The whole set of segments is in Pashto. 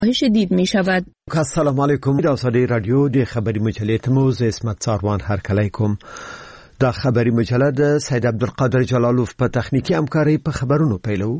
شدید می شود. السلام علیکم. دا صدای رادیو د خبری مجله تموز اسمت ساروان هرکلی کوم. دا خبری مجله د سید عبدالقادر جلالوف په تخنیکی همکاری په خبرونو پیلو.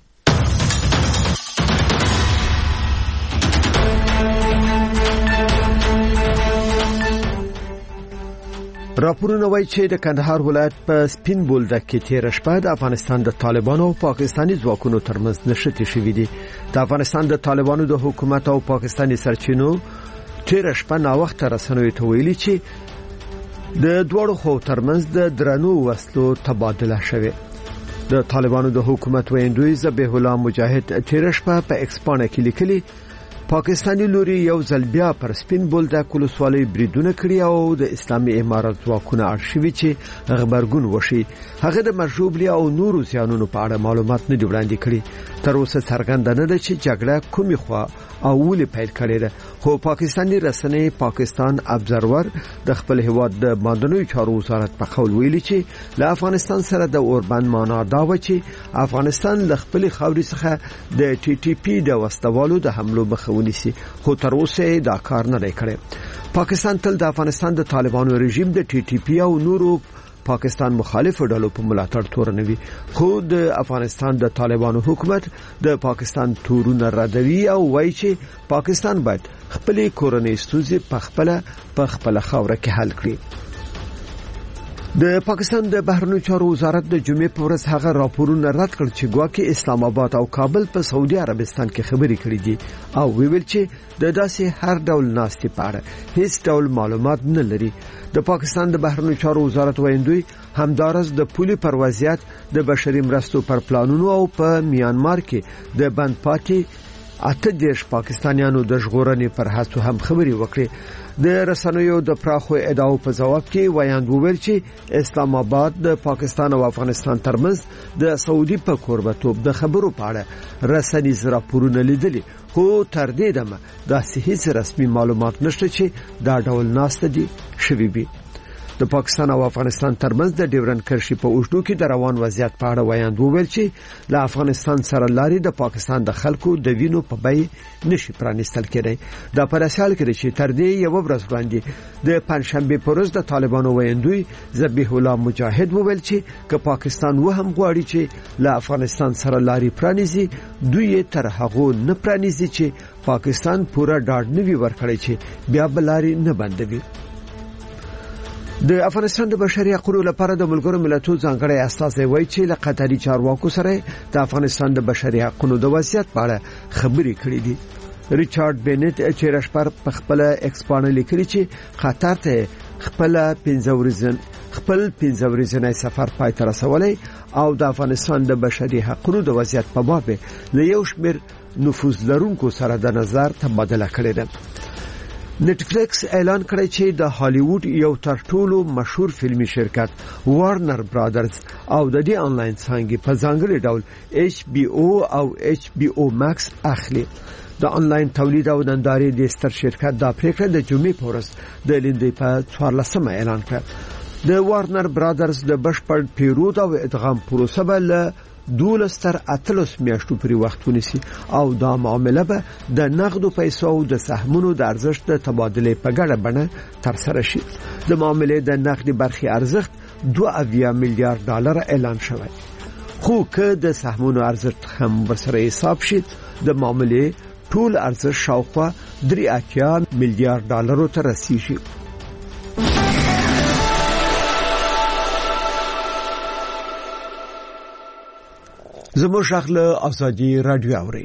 راپورونه وایي چې د کندهار ولایت په سپین بولدک کې تیر شپه د افغانستان د طالبانو او پاکستاني ځواکونو ترمنځ نښتې شوې دي. د افغانستان د طالبانو د حکومت او پاکستاني سرچینو تیر شپه نا وخت رسنوي ته ویلي چې د دوړو خو ترمنځ د درنو وسلو تبادله شوه. د طالبانو د حکومت ویندوی ذبیح الله مجاهد تیر شپه په ایکسپانه کې لیکلي پاکستاني لوري یو ځل بیا پر سپین بولدک ولسوالۍ بریدونه کړی او د اسلامي امارات ځواکونه اړشوي چې خبرګون وشي. هغه د مرجوبلی او نورو ځانونو په اړه معلومات نه دی وړاندې کړی. تر اوسه څرګنده نه ده چې جګړه کومې خوا او ولې پیل کړې ده. خو پاکستاني رسنۍ پاکستان ابزرور د خپل هیواد د مدني چارو وزارت په قول ویلي چې له افغانستان سره د اوربند معنا دا و چې افغانستان له خپل خاورې څخه د ټي ټي پی د وسوالو د حملو مخه ونیسي. خو تر اوسه دا کار نه دی کړی. پاکستان تل د افغانستان د طالبانو رژیم د ټي ټي پی او نورو پاکستان مخالف ډلو په ملاتړ تورنوي. خو د افغانستان د طالبانو حکومت د پاکستان تورونه ردوي او وایي چې پاکستان باید خپل کورنۍ ستونزې په خپل خاوره کې حل کړي. د پاکستان د بهرنیو چارو وزارت د جمعې په ورځ هغه راپورونه رد کړ چې ګواکې اسلام آباد او کابل په سعودي عربستان کې خبرې کړې دي او ویل چې د داسې هر ډول ناستې په اړه هیڅ ډول معلومات نه لري. د پاکستان د بهرنیو چارو وزارت ویندوی همدارس د پولي پروازیات د بشري مرستو پر پلانونو او په میانمار کې د بند پاتې 8 پاکستانیانو د ژغورنې پر هڅو هم خبرې وکړې. د رسنیو د پراخو ادعاو په جواب کې ویاند وویل چې اسلام آباد د پاکستان او افغانستان ترمنځ د سعودي په قربتوب د خبرو په اړه رسنیز راپورونه لیدلي. خو تر دې دمه د هیڅ رسمي معلومات نشته چې دا ډول ناسته دي شوي وي. د پاکستان او افغانستان ترمنځ د ډیورن کرښې په اوږدو کې د روان وضعیت په اړه ویاند وویل چې له افغانستان سره لارې د پاکستان د خلکو د وینو په بیه نشي پرانیستل کېدای. دا پر اساس کې چې تر دې یو ورځ وړاندې د پنځشنبه پر ورځ د طالبانو ویندوی ذبیح الله مجاهد وویل چې که پاکستان وهم غواړي چې له افغانستان سره لارې پرانیزي دوی تر هغه نه پرانیزي چې پاکستان پورا ډاډ نه وي ورکړي چې بیا بلاري نه بندوي. د افغانستان د بشري حقوقو لپاره د ملګرو ملتونو ځانګړی استازی وایي چې له قطري چارواکو سره د افغانستان د بشري حقوقو د وضعیت په اړه خبرې کړې دي. ریچارډ بینټ چې رشپر په خپل ایکسپانه لیکلي چې قطر ته خپل 15 ورځې سفر پای ته رسولای او د افغانستان د بشري حقوقو د وضعیت په باب له یو شمېر نفوذ لرونکو سره د نظر تبادله کړې ده. نتفلیکس اعلان کړی چې د هالیوود یو تر ټولو مشهور فلمي شرکت وارنر برادرز او د دې آنلاین څانګې په ځانګړي ډول HBO او HBO Max اخلي. د آنلاین تولید او نندارې د ستر شرکت د پریکړه د جمعې په ورځ د لیندې په 14 اعلان کړ. د وارنر برادرز د بشپړ پیرود او ادغام پروسه به 12 تر 18 میاشتو پورې وخت ونیسي او دا معامله به د نقدو پیسو او د سهمونو د ارزښت د تبادله په ګډه بڼه تر سره شي. د معاملې د نقدي برخې ارزښت 2 میلیارډ ډالر اعلان شوی. خو که د سهمونو ارزښت هم ورسره حساب شي د معاملې ټول ارزښت شاوخوا 3 میلیارډ ډالر ته رسیږي. زموږ شغله ازادي رادیو اوري.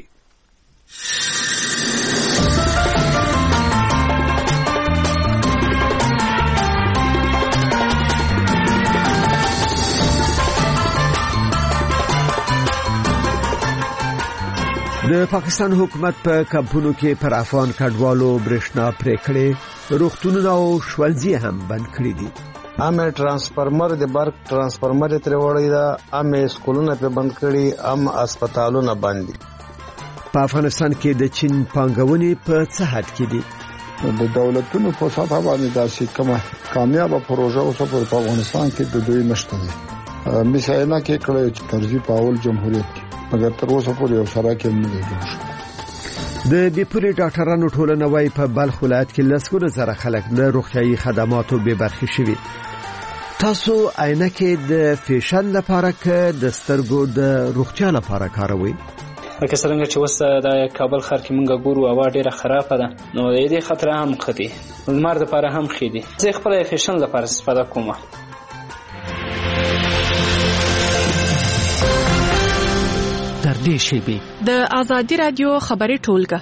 د پاکستان حکومت په کمپونو کې پر افغان کډوالو برېښنا پرې کړې، روغتونونه او ښوونځي هم بند کړي دي. امه ترانسفارمر د برق ترانسفارمر تر وړي دا امه سکولونه په بند کړي، ام هسپتالونه باندې. په افغانستان کې د چین پانګونې په څه حد کې دي؟ د دولتونو په ساته باندې داسې کومه کامیابه پروژه اوسه په افغانستان کې د دوی نشته دي. مثالونه کې کړي چې ترجیح په اول جمهوریت مګر تر اوسه پورې یو سره کې نه دی جوړ شوی. د بیپوري ډاکټرانو ټولنه وايي په بلخ ولایت کې لسګونه زره خلک د روغتيایي خدماتو بې برخې شوي. تاسو عینکې د فیشن لپاره که د سترګو د روغتیا لپاره کاروئ؟ لکه څنګه چې اوس د کابل ښار کې مونږ ګورو هوا ډیره خرابه ده، نو د دې خطر هم خدي لمر لپاره هم خدي. زه خپل فیشن لپاره استفاده کوم. در دې شیبه د آزادی رادیو خبري ټولګه.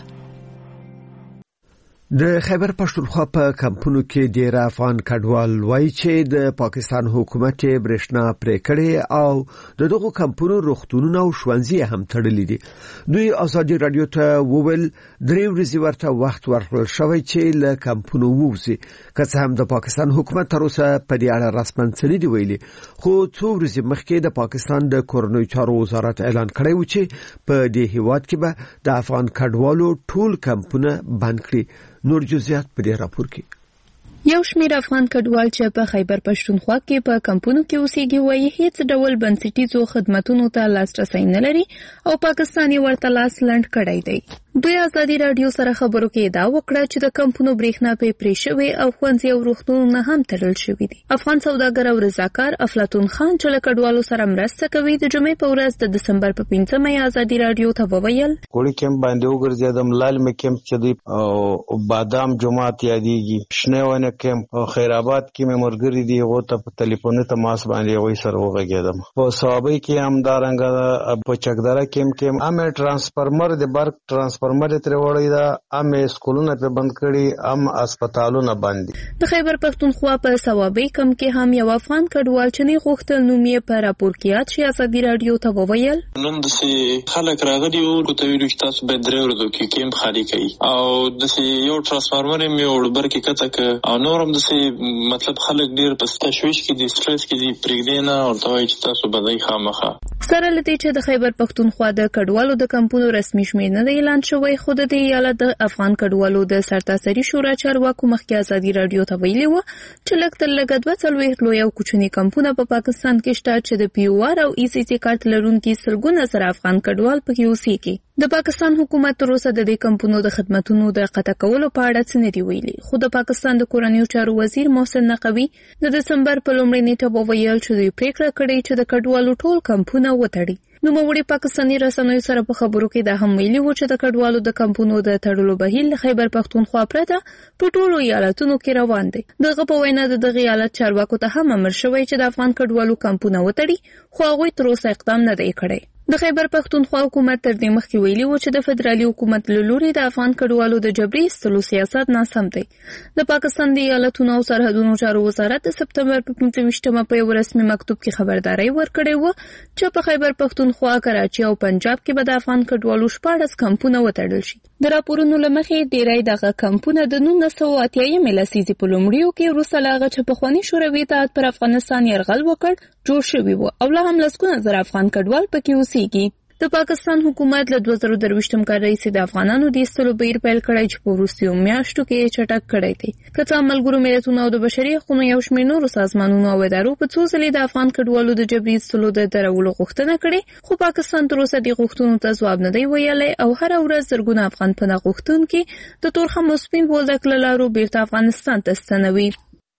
د خیبر پښتونخوا په کمپونو کې ډیر افغان کډوال وایي چې د پاکستان حکومت برېښنا پرې کړې او دغه کمپونو روغتونونه او ښوونځي هم تړلي دي. دوی آزادی رادیو ته وویل درې ورځې ورته وخت ورکړل شوی چې له کمپونو ووځي، که څه هم د پاکستان حکومت تر اوسه په دې اړه رسماً څه نه دی ویلي، خو څو ورځې مخکې د پاکستان د کورنیو چارو وزارت اعلان کړی و چې په دې هیواد کې به د افغان کډوالو ټول کمپونه بند کړي. نور جزئیات په دې راپور کې. یو شمېر افغان کډوال چې په خیبر پښتونخوا کې په کمپونو کې اوسېږي وایي هیڅ ډول بنسټیزو خدماتو ته لاسرسی نه لري او پاکستان یې ورته لاس لنډ کړی دی. دوی آزادی رادیو سره خبرو کې ادعا وکړه چې د کمپونو برېښنا پرې شوې او ښوونځي او روغتونونه هم تړل شوي دي. افغان سوداګر او رضاکار افلاطون خان چې له کډوالو سره مرسته کوي د جمعې په ورځ د دسمبر په 5مه آزادی رادیو ته وویل کوړی کېم باندې وګرځیدم لال مې کېم چې دی او بادام جماعت یادېږي شنهونه کېم او خیرآباد کې مې مرګري دی او ته په ټلیفون تماس باندې وای سره وغږیدم. په صوابۍ کې هم دارنګ په چکدره کې هم ترانسفارمر د برق ترانسفارمر تر وړي دا ام سکولونه په بند کړي ام هسپتالونه باندې. د خیبر پښتونخوا په صوابۍ کم کې هم یو افغان کډوال چې نه غوښتل نوم یې په راپور کې یاد شي آزادی رادیو ته وویل نن د خلک راغلي او کوته ویلو چې تاسو به درې ورځې کې کېم خالي کړي او د یو ترانسفارمر مې وړبر کې کته او نورم د مطلب خلک ډیر په تشویش کې دي سټرس کې دي پرېږدي نه او توای چې تاسو بدای خامخه. سره لدی چې د خیبر پښتونخوا د کډوالو د کمپونو رسمي شمېر نه اعلان شوی، خو د دې ایالت د افغان کډوالو د سرتاسري شورا چارواکو مخکې آزادی رادیو ته ویلي و چې لږ تر لږه 240 لوی او کوچني کمپونه په پاکستان کې شته چې د پی او آر او ای سی سی کارت لرونکي سلګونه سره افغان کډوال پکې اوسېږي. د پاکستان حکومت تر اوسه د دې کمپونو د خدماتو د قطع کولو په اړه څه نه دی ویلي، خو د پاکستان د کورنیو چارو وزیر محسن نقوی د دسمبر په لومړۍ نیټه وویل چې دوی پریکړه کړې چې د کډوالو ټول کمپونه وتړي. نو موږ پاکستاني رسنیو سره په خبرو کې دا هم ویلي و چې د کډوالو د کمپونو د تړلو بهیر خیبر پښتونخوا پرته په ټولو ایالتونو کې روان دی. دغه په وینا د دغه ایالت چارواکو ته هم امر شوی چې د افغان کډوالو کمپونه وتړي، خو هغوی تر اوسه اقدام نه دی کړی. د خیبر پښتونخوا حکومت تر دې مخکې ویلي و چې د فدرالي حکومت له لوري د افغان کډوالو د جبري ایستلو سیاست ناسم دی. د پاکستان د ایالتونو او سرحدونو چارو وزارت د سپتمبر په 25مه په یو رسمي مکتوب کې خبرداري ورکړې و چې په خیبر پښتونخوا، کراچي او پنجاب کې به د افغان کډوالو 14 کمپونه وتړل شي. د راپورونو لمخې ډیری دغه کمپونه د 1980 لسیزې په لومړیو کې وروسته له هغه چې پخواني شوروي اتحاد پر افغانستان یرغل وکړ جوړ شوي وو او لا هم لسګونه زره افغان کډوال پکې اوسېږي. د پاکستان حکومت له 2023 کال راهیسې د افغانانو د ایستلو بهیر پیل کړی چې په وروستیو میاشتو کې چټک کړی دی. که څه ملګرو ملتونو او د بشري حقوقو یو شمېر نورو سازمانونو او ادارو په څو ځلې د افغان کډوالو د جبري ایستلو د درولو غوښتنه کړې، خو پاکستان تر اوسه د غوښتنو ته ځواب نه دی ویلی او هر ورځ زرګونه افغان پناه غوښتونکي د تورخم او سپین بولدک له لارو بیرته افغانستان ته ستنوي.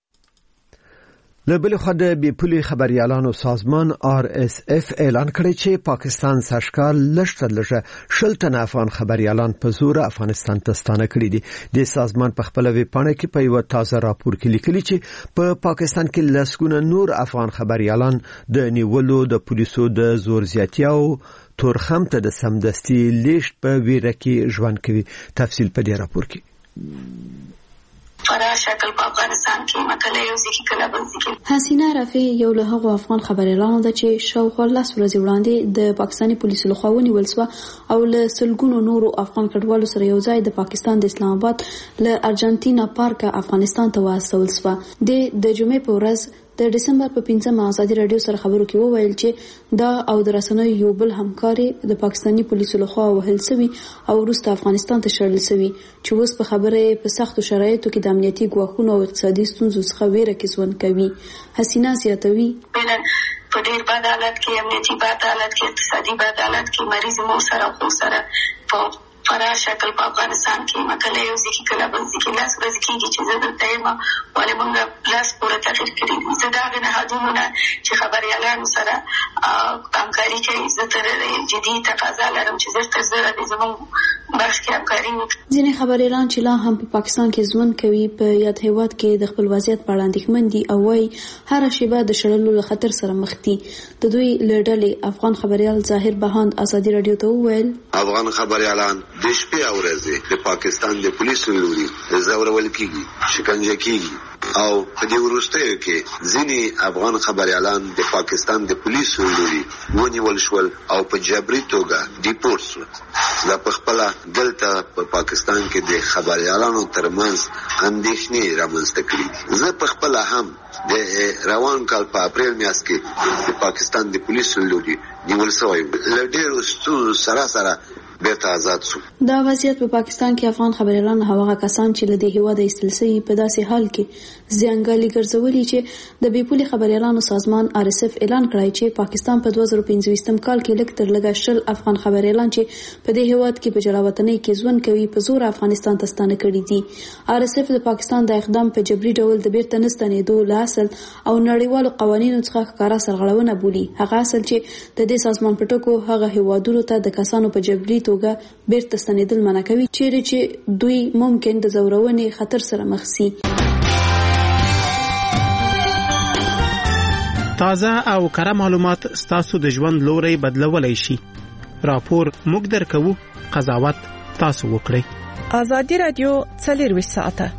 له بلې خوا د بیپولي خبریالانو سازمان RSF اعلان کړی چې پاکستان سرشکار لږه 10 تنه افغان خبریالان په زور افغانستان ته ستانه کړي دي. د سازمان په خپل ویب پاڼه کې په یو تازه راپور کې لیکلي چې په پاکستان کې لسګونه نور افغان خبریالان د نیولو د پولیسو د زور زیاتیا او تورخم ته د سمدستي لیشت په ویره کې ژوند کوي. تفصیل په دې راپور کې. فرا شکل په افغانستان کې مکله یو ځکه کله بل ځکه حسینه رفیع یو له هغو افغان خبریالانو ده چې شاوخوا 10 ورځې وړاندې د پاکستاني پولیسو لخوا ونیول شو او له سلګونو نورو افغان کډوالو سره یو ځای د پاکستان د اسلام آباد له ارجنټینا پارک افغانستان ته واستول شو. د جمعې په ورځ د دسمبر په 5مه آزادی رادیو سره خبرو کې وویل چې دا او د رسنیو یو بل همکاري د پاکستاني پولیسو لخوا وهل شوی او وروسته افغانستان ته شړل شوی چې اوس په خبره په سختو شرایطو کې د امنیتي ګواښونو او اقتصادي ستونزو څخه ویره کې ژوند کوي. حسینه زیاتوي په ډېر بد حالت کې، امنیتي بد حالت کې، اقتصادي بد حالت کې مریض مو سره خو سره په فرا شکل په افغانستان کې مکله یو ځکه کله بل ځکه لاس ورځ کېږي چې زه دلته یم ولې موږ لاس پورې تغیر کړی زه دا غنه هدونه چې خبريالانو سره همکاري کوي زه تر جدي تقاضا لرم چې زه تر زه د زموږ برخه کې همکاري وکړم. ځینې خبريالان چې لا هم په پاکستان کې ژوند کوي په یاد هیواد کې د خپل وضعیت په اړه اندېښمن دي او وايي هر شیبه د شړلو له خطر سره مخ دي. د دوی لړډلې افغان خبريال ظاهر بهاند ازادي رادیو ته وویل افغان خبريالان د شپې او ورځې د پاکستان د پولیسو لوري زورول کیږي شکنجه کیږي او په دې وروستیو کې ځینې افغان خبريالان د پاکستان د پولیسو لوري ونیول شول او په جبري توګه ډیپورټ شول. دا په خپل دلته په پاکستان کې د خبريالانو ترمنځ اندېښنې رامنځته کړې. زه په خپل هم د روان کال په اپریل میاشت کې د پاکستان د پولیسو لوري نیول شوی له ډېرو ستونزو سره بیرته آزاد شو. دا وضعیت په پاکستان کې افغان خبريالان هغه کسان چې له دې هیواده ایستل شوي په داسې حال کې زیانګالي ګرځولي چې د بې پولي خبريالانو سازمان RSF اعلان کړی چې پاکستان په 2015 کال کې لږ تر لږه 10 افغان خبريالان چې په دې هیواد کې په جلاوطنۍ کې ژوند کوي په زور افغانستان ته ستانه کړي دي. RSF د پاکستان د اقدام په جبري ډول د بیرته نستنېدو له اصل او نړیوالو قوانینو څخه ښکاره سرغړونه بولي. هغه اصل چې د دې سازمان په ټکو هغه هیوادونو ته د کسانو په جبري توګه بیرته ستنېدل منع کوي چیرې چې دوی ممکن د زورونې خطر سره مخ شي. تازه او کره معلومات ستاسو د ژوند لوري بدلولای شي. راپور موږ درکو، قضاوت تاسو وکړئ. ازادي رادیو 24 ساعته.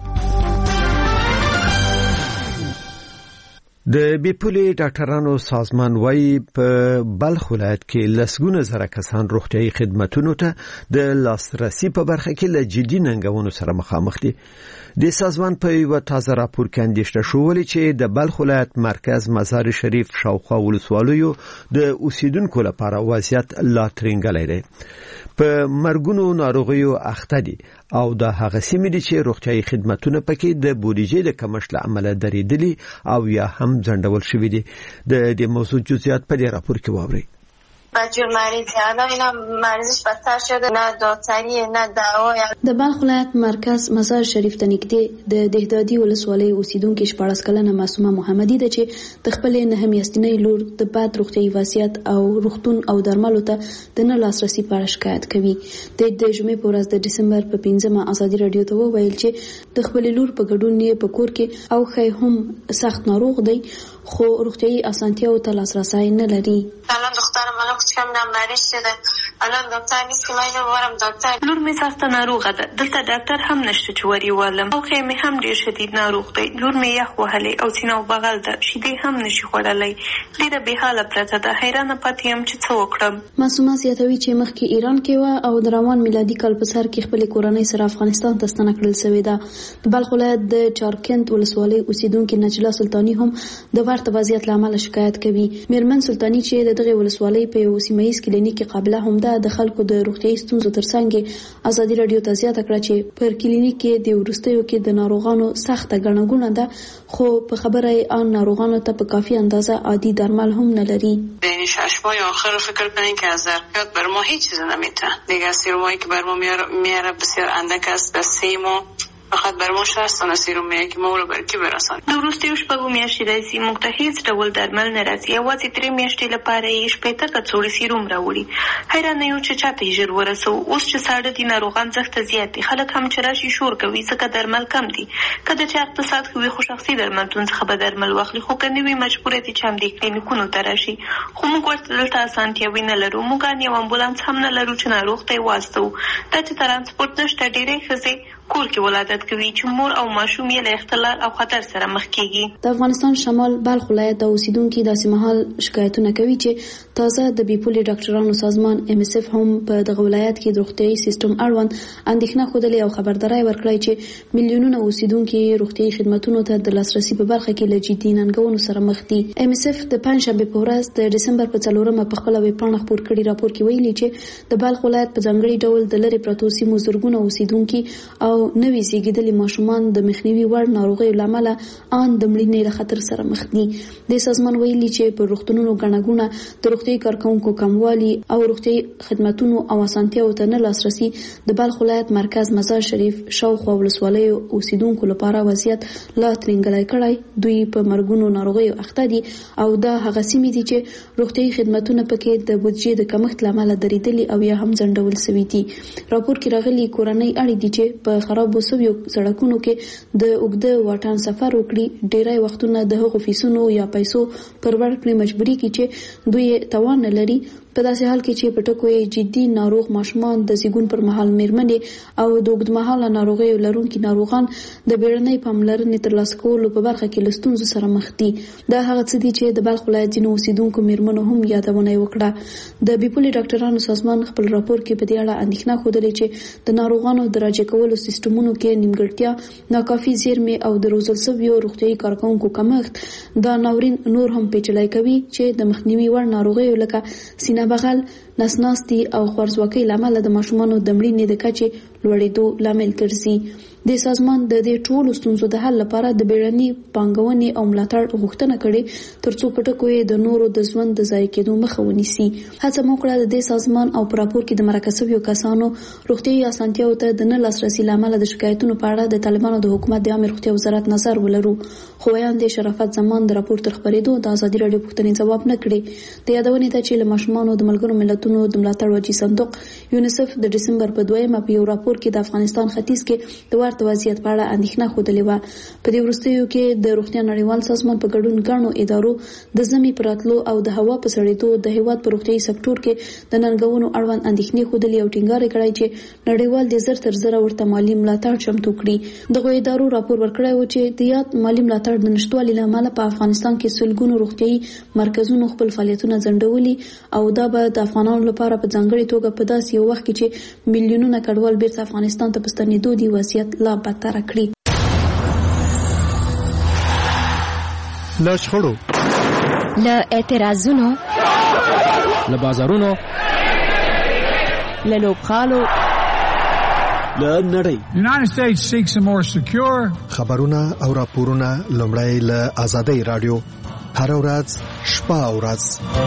د بیپولي ډاکټرانو سازمان وايي په بلخ ولایت کې لسګونه زره کسان روغتيایي خدماتو ته د لاسرسي په برخه کې له جدي ننګونو سره مخامخ دي. د سازمان په یو تازه راپور کې اندېښنه شوې چې د بلخ ولایت مرکز مزار شریف شاوخوا ولسوالیو د اوسیدونکو لپاره وضعیت لا ترنګلې دی. په مرګونو ناروغیو اخته دي او د هغه سیمې دي چې روغتيایي خدماتونه پکې د بودیجې د کمښت له امله درېدلي او یا هم ځنډول شوې دي. د دې موضوع جزئیات په دې راپور کې واورئ. بچه مریض الان اینا مریضش بدتر شده نه داوطری نه دوا. د بلخ ولایت مرکز مزار شریف ته نږدې د دهدادي ولسوالۍ اوسیدونکو 14 کلنه معصومه محمدي ده چې د خپل نه میاشتنۍ لور د بد روغتيایي وضعیت او روغتون او درملو ته د نه لاسرسي په اړه شکایت کوي. د جمعې په ورځ د دسمبر په 5مه ازادي رادیو ته وویل چې د خپل لور په ګډون یې په کور کې او خې هم سخت ناروغ دی خو روغتيایي اسانتیاو ته لاسرسي نه لري. الان دخترم کم مریض شده الان دکتر نیست که من ورم دکتر لور می سخت ناروغه ده دلته ډاکټر هم نشته چې وری ولم او خې می هم ډیر شدید ناروغ دی لور می یخ وهلې او سینه بغل ده شیدې هم نشي خوړلای ډیره به حاله پرته ده حیرانه پاتې هم چې څه وکړم. معصومه زیاتوي چې مخکې ایران کې و او د روان میلادي کال په سر کې خپل کورنۍ سره افغانستان ته ستنه کړل شوې ده. د بلخ ولایت د چارکند ولسوالۍ اوسیدونکو نجلا سلطانی هم د ورته وضعیت لامل شکایت کوي. میرمن سلطانی چې دغه ولسوالۍ په سیمایي کلینیک قابله هم ده د خلکو د روغتيایي ستونزو ترڅنګ ازادي رادیو ته زیاته کړه چې پر کلینیک کې د ورستیو کې د ناروغانو سخت غنګونه ده خو په خبره آن ناروغانو ته په کافی اندازه عادي درمل هم نه لري. این 6 ماه آخر فکر کنین که از ظرفیت بر ما هیچ چیز نمیتونه دیگه. سیرومایی که بر ما میاره بسیار اندک است. در 3 ماه فقط بر ما 60 سیروم میاد که ما رو بر کی برسانیم. د وروستیو شپږو میاشتې راځي موږ ته هیڅ ډول درمل نه راځي. یوازې 3 میاشتې لپاره یې شپېته کڅوړې سیروم راوړي. حیرانه یو چې چاته یې ژر ورسو. اوس چې ساړه دي ناروغان زښته زیات دي خلک هم چې راشي شور کوي ځکه درمل کم دي. که د چا اقتصاد ښه وي خو شخصي درملتون څخه به درمل واخلي خو که نه وي مجبوره دي چې همدې کلینیکونو ته راشي. خو موږ ورته دلته اسانتیاوې نه لرو. موږ ان یو امبولانس هم نه لرو چې ناروغ ته یې واستوو. دا چې ترانسپورت نشته ډېرې ښځې کور کې ولادت کوي چې مور او ماشوم یې له اختلال او خطر سره مخ کیږي. د افغانستان شمال بلخ ولایت د اوسیدونکو داسې مهال شکایتونه کوي چې تازه د بیپولي ډاکټرانو سازمان MSF هم په دغه ولایت کې د روغتيایي سیستم اړوند اندېښنه خوده او خبرداري ورکړی چې میلیونونه اوسیدونکو روغتيایي خدماتو ته د لاسرسي په برخه کې له جدي ننګونو سره مخ دي. MSF د پنځشنبه په ورځ د دسمبر په 4مه په خپل ویب پاڼه خپور کړي راپور کې ویلي چې د بلخ ولایت په ځانګړي ډول د لری پروتو سیمو زرګونه اوسیدونکو او نوې زیږیدونکو زیږیدلي ماشومان د مخنیوي وړ ناروغیو لامل ان د مړینې له خطر سره مخ دي. د سازمان ویلي چې په روغتونونو غنغونه د روغتي کارکونکو کموالي او روغتي خدماتونو او اسانتیاو ته نه لاسرسي د بلخ ولایت مرکز مزار شریف شاوخوا ولسوالیو اوسیدونکو لپاره وضعیت لا ترنګلای کړی. دوی په مرګونو ناروغیو اخته دي او دا هغه سیمې دي چې روغتي خدماتونه پکې د بودجې د کمښت لامل درېدلي او یا هم ځنډول شوي دي. راپور کې راغلي کورنۍ اړې دي چې په خرابو شویو سړکونو کې د اوږده واټن سفر وکړي. ډېری وختونه د هغو فیسونو یا پیسو پر ورکړې مجبوري کې چې دوی توان نه لري. په داسې حال کې چې په ټکو یې جدي ناروغ ماشومان د زیږون پر مهال میرمنې او د اوږدمهاله ناروغیو لرونکي ناروغان د بیړنۍ پاملرنې ترلاسه کولو په برخه کې له ستونزو سره مخ دي. دا هغه څه دي چې د بلخ ولایت ځینو اوسیدونکو میرمنو هم یادونه وکړه. د بیپولي ډاکټرانو سازمان خپل راپور کې په دې اړه اندېښنه ښودلې چې د ناروغانو د راجع کولو سیستمونو کې نیمګړتیا، ناکافي زیرمې او د روزل شویو روغتیايي کارکونکو کمښت دا ناورین نور هم پیچلی کوي چې د مخنیوي وړ ناروغیو لکه سینه بغل، نسناستي او خوارځواکۍ لامل د ماشومانو د مړینې د کچې لوړېدو لامل ګرځي. د سازمان د دې ټولو ستونزو د حل لپاره د بیړني پانګونې او ملاتړ غوښتنه کړې ترڅو په ټکو یې د نورو د ژوند د ضایع کېدو مخه ونیسي. هڅه مو کړه د دې سازمان او په راپور کې د مرکه شویو کسانو روغتیايي اسانتیاو ته د نه لاسرسي لامل د شکایتونو په اړه د طالبانو د حکومت د عامه روغتیا وزارت نظر ولرو. خو ویاند شرافت زمان د راپور تر خبرېدو د ازادي راډیو پوښتنې ځواب نه کړي. د یادونې ته چې له ماشومانو د ملګرو ملتونو د ملاتړ وجې صندوق یونیسف د دسمبر په 2 په یو راپور کې د افغانستان ختیځ کې د ورته وضعیت په اړه اندېښنه ښودلې وه. په دې وروستیو کې د روغتیا نړیوال سازمان په ګډون ګڼو ادارو د ژمي په راتلو او د هوا په سړېدو د هېواد په روغتیايي سکتور کې د ننګونو اړوند اندېښنې ښودلې او ټینګار یې کړی چې نړیوال د زر تر زره ورته مالي ملاتړ چمتو کړي. دغو ادارو راپور ورکړی و چې د یاد مالي ملاتړ د نشتوالي له امله په افغانستان کې سلګونو روغتیايي مرکزونو خپل فعالیتونه ځنډولي او دا به د افغانانو لپاره په ځانګړې توګه په داسې یو وخت کې چې میلیونونه کډوال بیرته افغانستان ته په ستنېدو دي وضعیت لا بدتر کړي. له شخړو، له اعتراضونو، له بازارونو، له لوبغالو، له نړۍ. United States seeks a more secure. خبرونه او راپورونه لومړی له آزادۍ رادیو هر ورځ شپه او ورځ.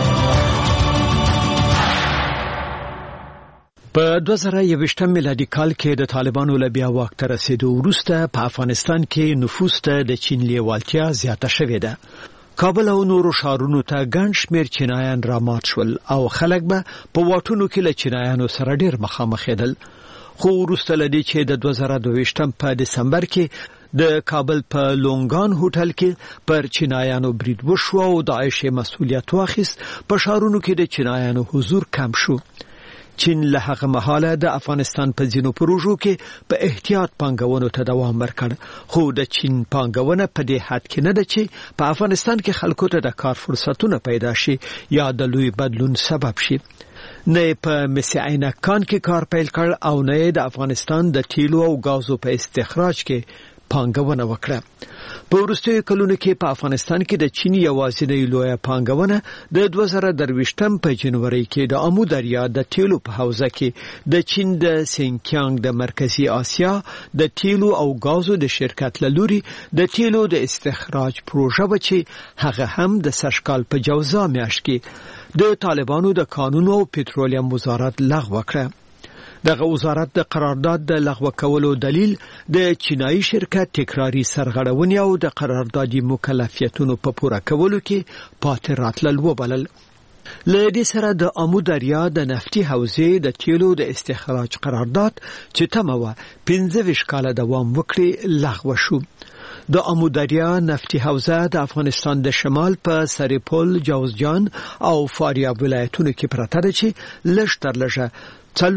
په 2021 میلادي کال کې د طالبانو له بیا واک ته رسیدو وروسته په افغانستان کې نفوذ ته د چین لیوالتیا زیاته شوې ده. کابل او نورو ښارونو ته ګڼ شمېر چینایان رامات شول او خلک به په واټونو کې له چینایانو سره ډېر مخامخېدل. خو وروسته له دې چې د 2022 په دسمبر کې د کابل په لونګان هوټل کې پر چینایانو برید وشو او د عایشې مسؤلیت واخیست، په ښارونو کې د چینایانو حضور کم شو. چین له هغه مهاله د افغانستان په ځینو پروژو کې په احتیاط پانګونو ته دوام ورکړ. خو د چین پانګونه په دې حد کې نه ده چې په افغانستان کې خلکو ته د کار فرصتونه پیدا شي یا د لوی بدلون سبب شي. نه په مس عینکان کې کار پیل کړ او نه د افغانستان د تیلو او غازو په استخراج کې پانګونه وکړه. په وروستیو کلونو کې په افغانستان کې د چین یوازینۍ لویه پانګونه د 2023 په جنوري کې د امو دریا د تیلو په حوزه کې د چین د سینکیانګ د مرکزی آسیا د تیلو او غازو د شرکت له لوري د تیلو د استخراج پروژه و چې هغه هم د سږکال په جوزا میاشت کې د طالبانو د قانون او پټرولیم وزارت لغوه کړه. دغه وزارت د قرارداد د لغوه کولو دلیل د چینایي شرکت تکراری سرغړونې او د قراردادي مکلفیتونو په پوره کولو کې پاتې راتلل وبلل. له دې سره د امو دریا د نفتي حوزې د تیلو د استخراج قرارداد چې تمه وه 15 کاله دوام وکړي لغوه شو. د امو دریا نفتي حوزه د افغانستان د شمال په سریپول، جوزجان او فاریاب ولایتونو کې پرته ده چې لږ تر لږه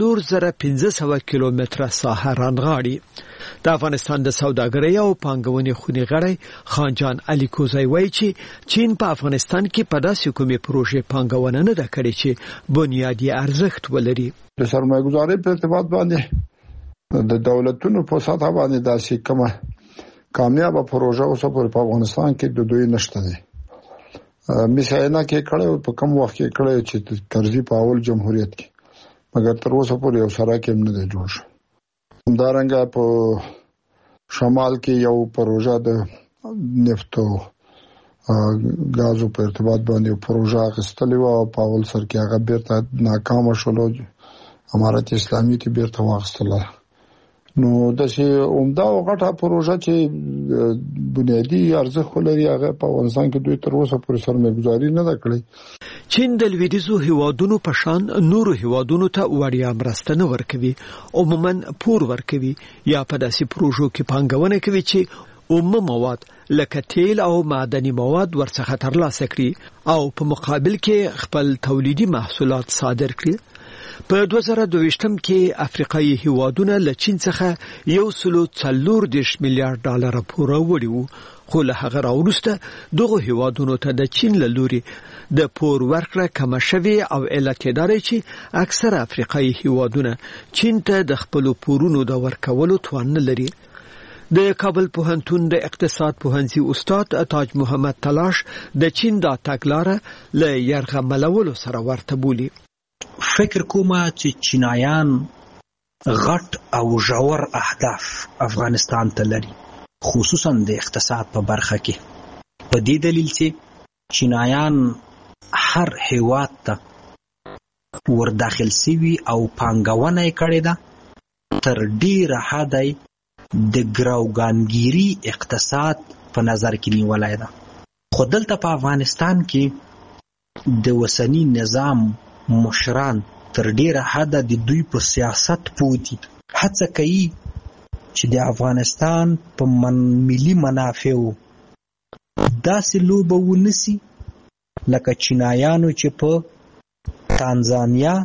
4500 کیلومتره ساحه رانغاړي. د افغانستان د سوداګرۍ او پانګونې خونې غړی خانجان علي کوزی وایي چې چین په افغانستان کې په داسې کومې پروژې پانګونه نه ده کړې چې بنیادي ارزښت ولري. د سرمایه‌ګذارۍ په ارتباط باندې د دولتونو په سطح باندې داسې کومه کامیابه پروژه اوسه په افغانستان کې د دوی نشته دي. مثلا کې کړه په کوم وخت کې کړه چې کرزي په اول جمهوریت کې مګر تر اوسه پورې یو سره کې نه دی جوړ شو. همدارنګه په شمال کې یو پروژه د نفت او غازو په ارتباط باندې پروژه اخیستلې و او په اول سر کې هغه بیرته ناکام شول. امارت اسلامي ته بیرته واخیستله. نو د شي عمده او غټه پروژه چې بنیادی ارزښت لري هغه په افغانستان کې دوی تر اوسه پورې سرمایه‌ګذاري نه ده کړې. چین د لویدیځو هیوادونو په شان نورو هیوادونو ته وړیا مرسته نه ورکوي، عموما پور ورکوي یا په داسې پروژو کې پانګونه کوي چې عمومي مواد لکه تیل او معدني مواد ورڅخه ترلاسه کړي او په مقابل کې خپل تولیدي محصولات صادر کړي. په 2022 کې افریقایي هیوادونه له چین څخه 1.4 میلیارډ ډالر پورې وړي وو، خو له هغه راوروسته دغه هیوادونو ته د چین له لوري د پور ورکړه کم شوی او علت یې دا دی چې اکثره افریقایي هیوادونه چین ته د خپل پورونو د ورکولو توان نه لري. د کابل پوهنتون د اقتصاد پوهنځي استاد تاج محمد تلاش د چین د تګلارې له يرغملولو سره ورته بولی. فکر کوم چې چینایان غټ او ژور اهداف افغانستان ته لري، خصوصا د اقتصاد په برخه کې. په دې دلیل چې چینایان هر هیواد ته ورداخل سوي او پانګونه یې کړې ده، تر ډیره حده د ګراوګانګيري اقتصاد په نظر کې نیولای ده. خو دلته په افغانستان کې د وسنی نظام مشران تر ډیره حده د دوی په سیاست پوتي، هڅه کوي چې د افغانستان په ملي منافعو داسې لوبه ونسي لکه چینایانو چې په تانزانیا،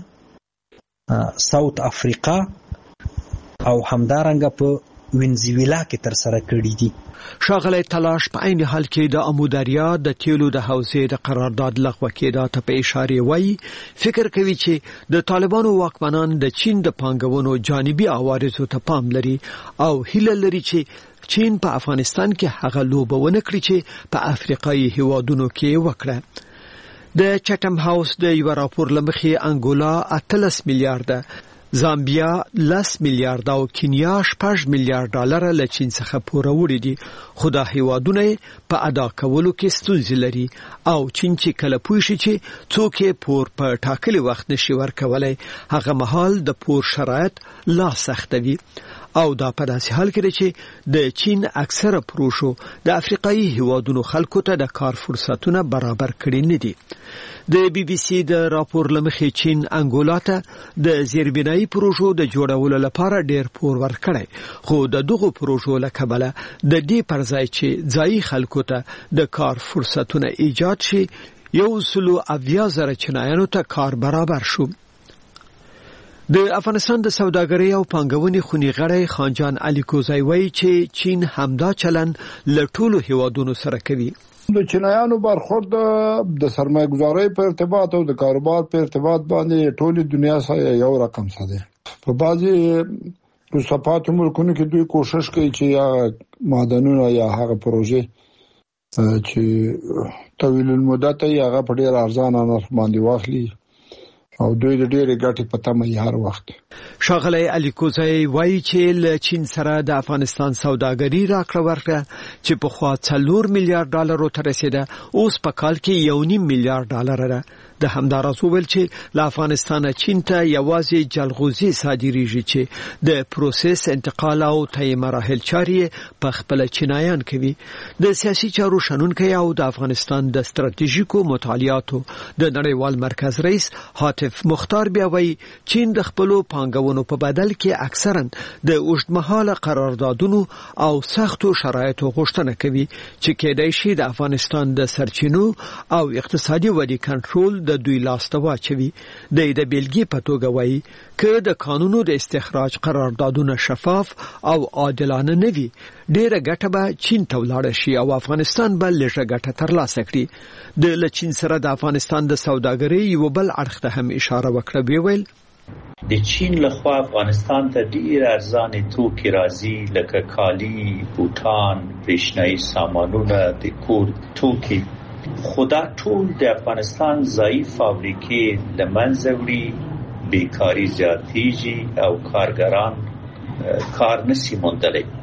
ساوت افریقا او همدارنګه په وینزویلا کې تر سره کړی دي. ښاغلی تلاش په عین حال کې د اموداریا د تیلو د حوزې د قرارداد لغوه کېدا ته په اشاره وایي فکر کوي چې د طالبانو واکمنان د چین د پانګونو جانبي عوارضو ته پام لري او هیله لري چې چین په افغانستان کې هغه لوبه ونه کړي چې په افریقایي هیوادونو کې وکړه. د چټم هاوس د یو راپور لمخې انګولا 18 میلیارډ، زامبیا 10 میلیارډ او کینیا 6 میلیارډ ډالر له چین څخه پوره وړي دي، خو دا هیوادونه په ادا کولو کې ستونزې لري او چین چې کله پوه شي چې څوک پور په ټاکلي وخت نشي ورکولای، هغه مهال د پور شرایط لا سختوي او دا په داسې حال کې چې د چین اکثره پروژو د افریقایي هیوادونو خلکو ته د کار فرصتونه برابر کړي نه دي. د بي بي سي د راپور لمخې چین انګولا ته د زیربنایي پروژو د جوړولو لپاره ډېر پور ورکړی، خو د دغو پروژو له کبله د دې پر ځای چې ځایي خلکو ته د کار فرصتونه ایجاد شي 180,000 چینایانو ته کار برابر شو. د افغانستان د سوداګرۍ او پانګونې خونی غړی خانجان علي کوزای وایي چې چین همدا چلن له ټولو هیوادونو سره کوي. د چینایانو برخورد د سرمایه‌ګذارۍ په ارتباط او د کاروبار په ارتباط باندې ټولې دنیا سره یو رقم څه دی. په بعضي رسوباتو ملکونو کې دوی کوشش کوي چې یا معدنونه یا هغه پروژې چې طویل المدت یا هغه په ډیر ارزانه نرخ باندې واخلي او دوی د ډېرې ګټې په تمه هر وخت. ښاغلی علي کوزای وایي چې له چین سره د افغانستان سوداګري راکړه ورکړه چې په خوا 4 میلیارډ ډالر ته رسیده، اوس په کال کې 1.5 میلیارډ ډالر ده. د همداراز ویل چې له افغانستان چین ته یوازې جلغوزي صادریږي چې د پروسس انتقال او طی مراحل چاري په خپل چینایان کوي. د سیاسي چارو شنونکي او د افغانستان د ستراتیژیکو مطالعاتو د نړیوال مرکز رئیس حاتف مختار بیا وایي چین د خپل پانګونو په بدل کې اکثرا د اوږدمهاله قراردادونو او سختو شرایطو غوښتنه کوي چې کېدای شي د افغانستان د سرچینو او اقتصادي ودې کنټرول د دوی لاسته واچوي. د بیلګې په توګه وایي که د قانونو د استخراج قراردادونه شفاف او عادلانه نه وي، ډېره ګټه به چین ته ولاړه شي او افغانستان به لږه ګټه ترلاسه کړي. د چین سره د افغانستان د سوداګرۍ یو بل اړخ ته هم اشاره وکړه. ویل د چین لخوا افغانستان ته ډیر ارزانه توکي راځي لکه کالی، بوټان، برېښنایي سامانونه، د کور توکي، خدا ټول د افغانستان ضعیف فابریکې د منځه وړي، بیکاری زیاتېږي او کارګران کار نشي موندلی.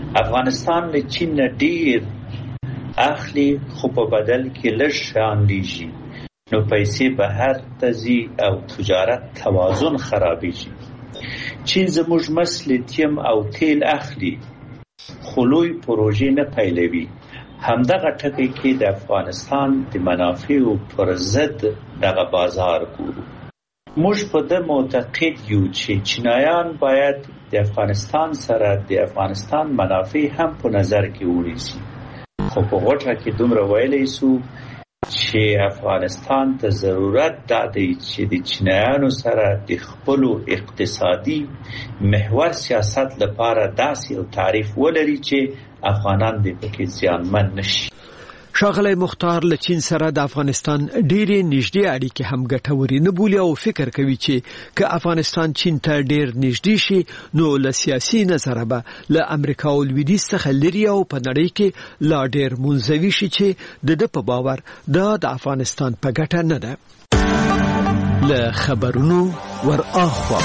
افغانستان له چین نه ډیر اخلي خو په بدل کې لږ شان لیږي، نو پیسې بهر ته ځي او تجارت توازن خرابېږي. چین زموږ مس لیتیم او تیل اخلي خو لوی پروژې نه پیلوي. همدغه ټکی کې د افغانستان د منافعو پر ضد دغه بازار ګورو. موږ په دې معتقد یو چې چینایان باید د افغانستان سره د افغانستان منافع هم په نظر کې ونیسي. خو په غوټه کې دومره ویلی سو چې افغانستان ته ضرورت دا دی چې د چینایانو سره د خپلو اقتصادي محور سیاست لپاره داسې یو تعریف ولري چې افغانان دې پکې زیانمن نشي. ښاغلی مختار له چین سره د افغانستان ډېرې نږدې اړیکې هم ګټورې نه بولي او فکر کوي چې که افغانستان چین ته ډېر نږدې شي نو له سیاسي نظره به له امریکا او لویدیځ څخه لرې او په نړۍ کې لا ډېر منزوي شي چې د ده په باور دا د افغانستان په ګټه نه ده. له خبرونو ور اخوا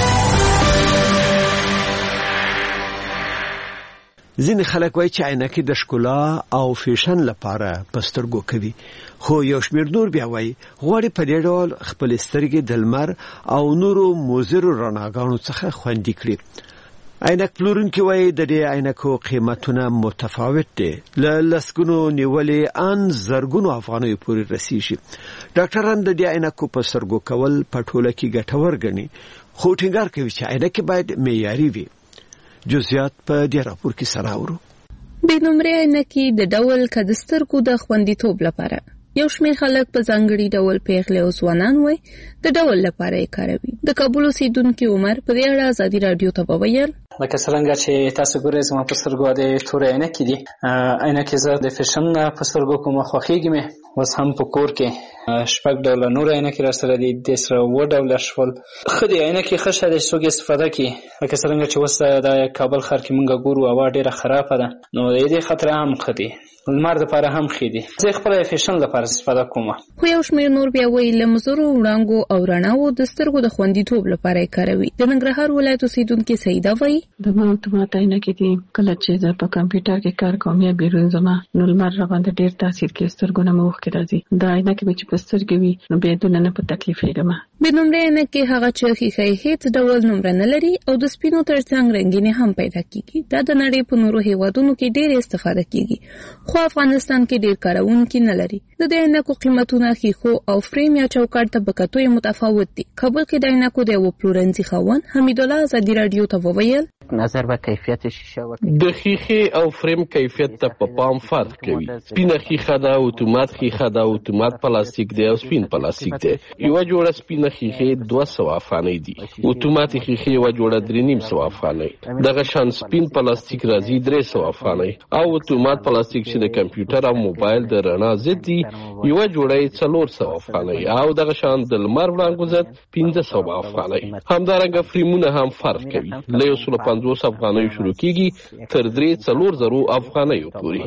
ځینې خلک وایي چې عینکې د ښکلا او فیشن لپاره په سترګو کوي، خو یو شمېر نور بیا وایي غواړي په دې ډول خپلې سترګې د لمر او نورو مضرو رڼاګانو څخه خوندي کړي. عینک پلورونکي وایي د دې عینکو قیمتونه متفاوت دي، له لسګونو نیولې ان زرګونو افغانیو پورې رسیږي. ډاکټران د دې عینکو په سترګو کول په ټوله کې ګټور ګڼي، خو ټینګار کوي چې عینکې باید معیاري وي. جزئیات په دې راپور کې سره اورو. بېنومرې عینکې د ډول که د سترګو د خوندیتوب لپاره یو شمېر خلک په ځانګړي ډول پیغلې او ځوانان وایي د ډول لپاره یې کاروي. د کابل اوسېدونکي عمر په دې اړه ازادي راډیو ته وویل لکه څرنګه چې تاسو ګورئ زما په سترګو د تورې عینکې دي. عینکې زه د فیشن په سترګو کوم خوښېږي مې. اوس هم په کور کې 6 ډوله نور عینکې راسره دي، د سره 7 ډوله شول. ښه دي عینکې ښه شه دی څوک استفاده کړي. لکه څرنګه چې اوس د کابل ښار کې مونږ ګورو هوا ډېره خرابه ده، نو د دې خطر هم ښه دي، لمر دپاره هم ښې دي. زه خپله فیشن لپاره استفاده کوم. خو یو شمېر نور بیا وایي له مضرو وړانګو او رڼاوو د سترګو د خوندیتوب لپاره یې کاروي. د ننګرهار ولایت اوسېدونکې سعیده وایي د ما اتومات عینکې دي، کله چې زه په کمپیوټر کې کار کوم یا بیرون ځم نو لمر راباندې ډېر تاثیر کوي، سترګونه مې اوښکې راځي. دا عینکې چې په سترګې وي نو بیا دونه نه په تکلیفېږم. بېنومرې عینکې هغه چې ښیښه یې هېڅ ډول نمره نه لري او د سپینو تر څنګ رنګینې هم پیدا کېږي. دا د نړۍ په نورو هېوادونو کې ډېر استفاده کېږي، خو افغانستان کې ډېر کاروونکي نه لري. د دې عینکو قیمتونه ښیښو او فریم یا چوکاټ ته په کتو یې متفاوت دي. کابل کې د عینکو د یوه پلورنځي خاوند حمیدالله ازادي راډیو ته وویل نظر به کیفیت شیشه وکړي. د ښیښې او فریم کیفیت ته په پام فرق کوي. سپینه ښیښه ده، اتومات ښیښه ده، اتومات پلاستیک دی او سپین پلاستیک دی. یو جوړه سپینه ښیښې 200 افغانۍ دي، اتومات ښیښې یو جوړه 350 افغانۍ. دغه شان سپین پلاستیک راځي 300 افغانۍ او اتومات پلاستیک چې د کمپیوټر او موبایل د رڼا ضد دي یو جوړه 400 افغانۍ او دغه شان د لمر وړانګو ضد 500 افغانۍ. همدارنګه فریمونه هم فرق کوي، له 150 افغانۍ شروع کیږي تر 300 افغانۍ پورې.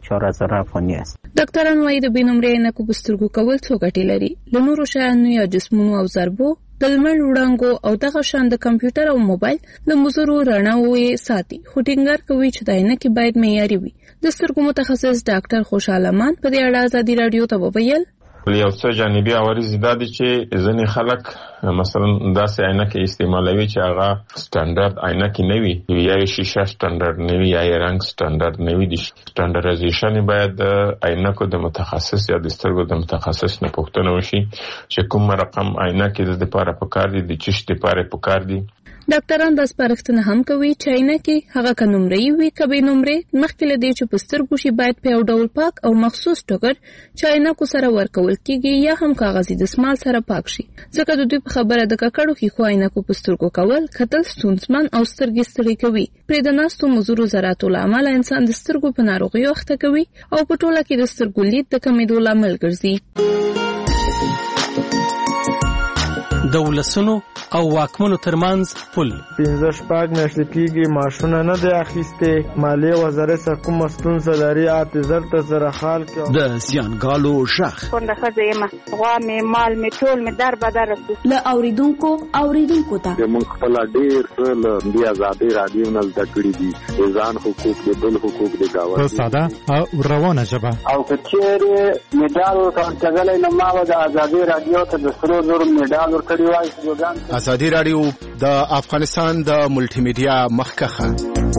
ډاکټران وایي د بېنومرې عینکو په سترګو کول څو ګټې لري. له نورو شیانو یا جسمونو او ضربو، د لمر وړانګو او دغه شان د کمپیوټر او موبایل د مضرو رڼاوو یې ساتي، خو ټینګار کوي چې د عینکې باید معیاري وي. د سترګو متخصص ډاکټر خوشحال امان په دې اړه ازادي راډیو ته وویل یو څه جانبي عوارض دا دي چې ځینې خلک مثلا داسې عینکې استعمالوي چې هغه سټانډرډ عینکې نه وي، یا یې شیشه سټانډرډ نه وي یا یې رنګ سټانډرډ نه وي. د سټانډرډایزیشن باید د عینکو د متخصص یا د سترګو د متخصص نه پوښتنه وشي چې کوم رقم عینکې د لپاره پکار دي، د چشت لپاره پکار دي. ډاکټران دا سپارښتنه هم کوي چې عینکې هغه که نمرې وي که بې نمرې، مخکې له دې چې په سترګو شي باید په یو ډول پاک او مخصوص ټوکر چې عینکو سره ورکول کېږي یا هم کاغذي دستمال سره پاک شي، ځکه د دوی په خبره د ککړو ښیښو عینکو په سترګو کول کتل ستونزمن او سترګې ستړې کوي. پرې د ناستو مضرو ذراتو له امله انسان د سترګو په ناروغیو اخته کوي او په ټوله کې د سترګو لید د کمېدو لامل ګرځي. د ولسونو او واکمنو ترمنځ پل 15 میاشتې کېږي معاشونه نه دی اخیستې مالیې وزارت سره کومه ستونزه لري اعتذار ته سره حال کې د زیانګالو ژغ څنګه ښځه یم غوا مې مال مې ټول مې در بدر له اوریدونکو ته موږ خپل ډېر څه له دې آزادۍ رادیو نه زده کړي دي ځان حقوق د بل حقوق د گاونډي په ساده او روانه ژبه او که چیرې میډال ورکړل نو ما د آزادۍ رادیو ته د سرو زرو میډال ورکړی وای. آزادۍ رادیو د افغانستان د ملټي میډیا مخکخه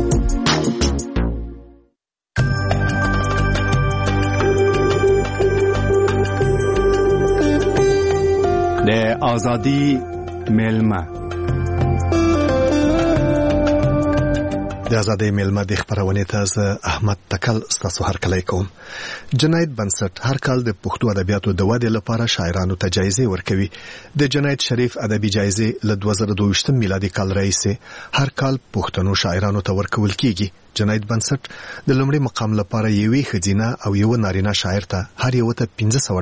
د آزادۍ میلمه د آزادۍ میلمه د خبرونه ته ز احمد تکل ستاسو هر کله کوم. جنایت بنسټ هر کال د پښتو ادبیاتو د ودې لپاره شاعرانو ته جایزې ورکوي. د جنایت شریف ادبي جایزې له 2022 میلادي کال راهیسې هر کال پښتنو شاعرانو ته ورکول کیږي. جنایت بنسټ د لومړي مقام لپاره یوې خزینه او یو نارینه شاعر ته هر یو ته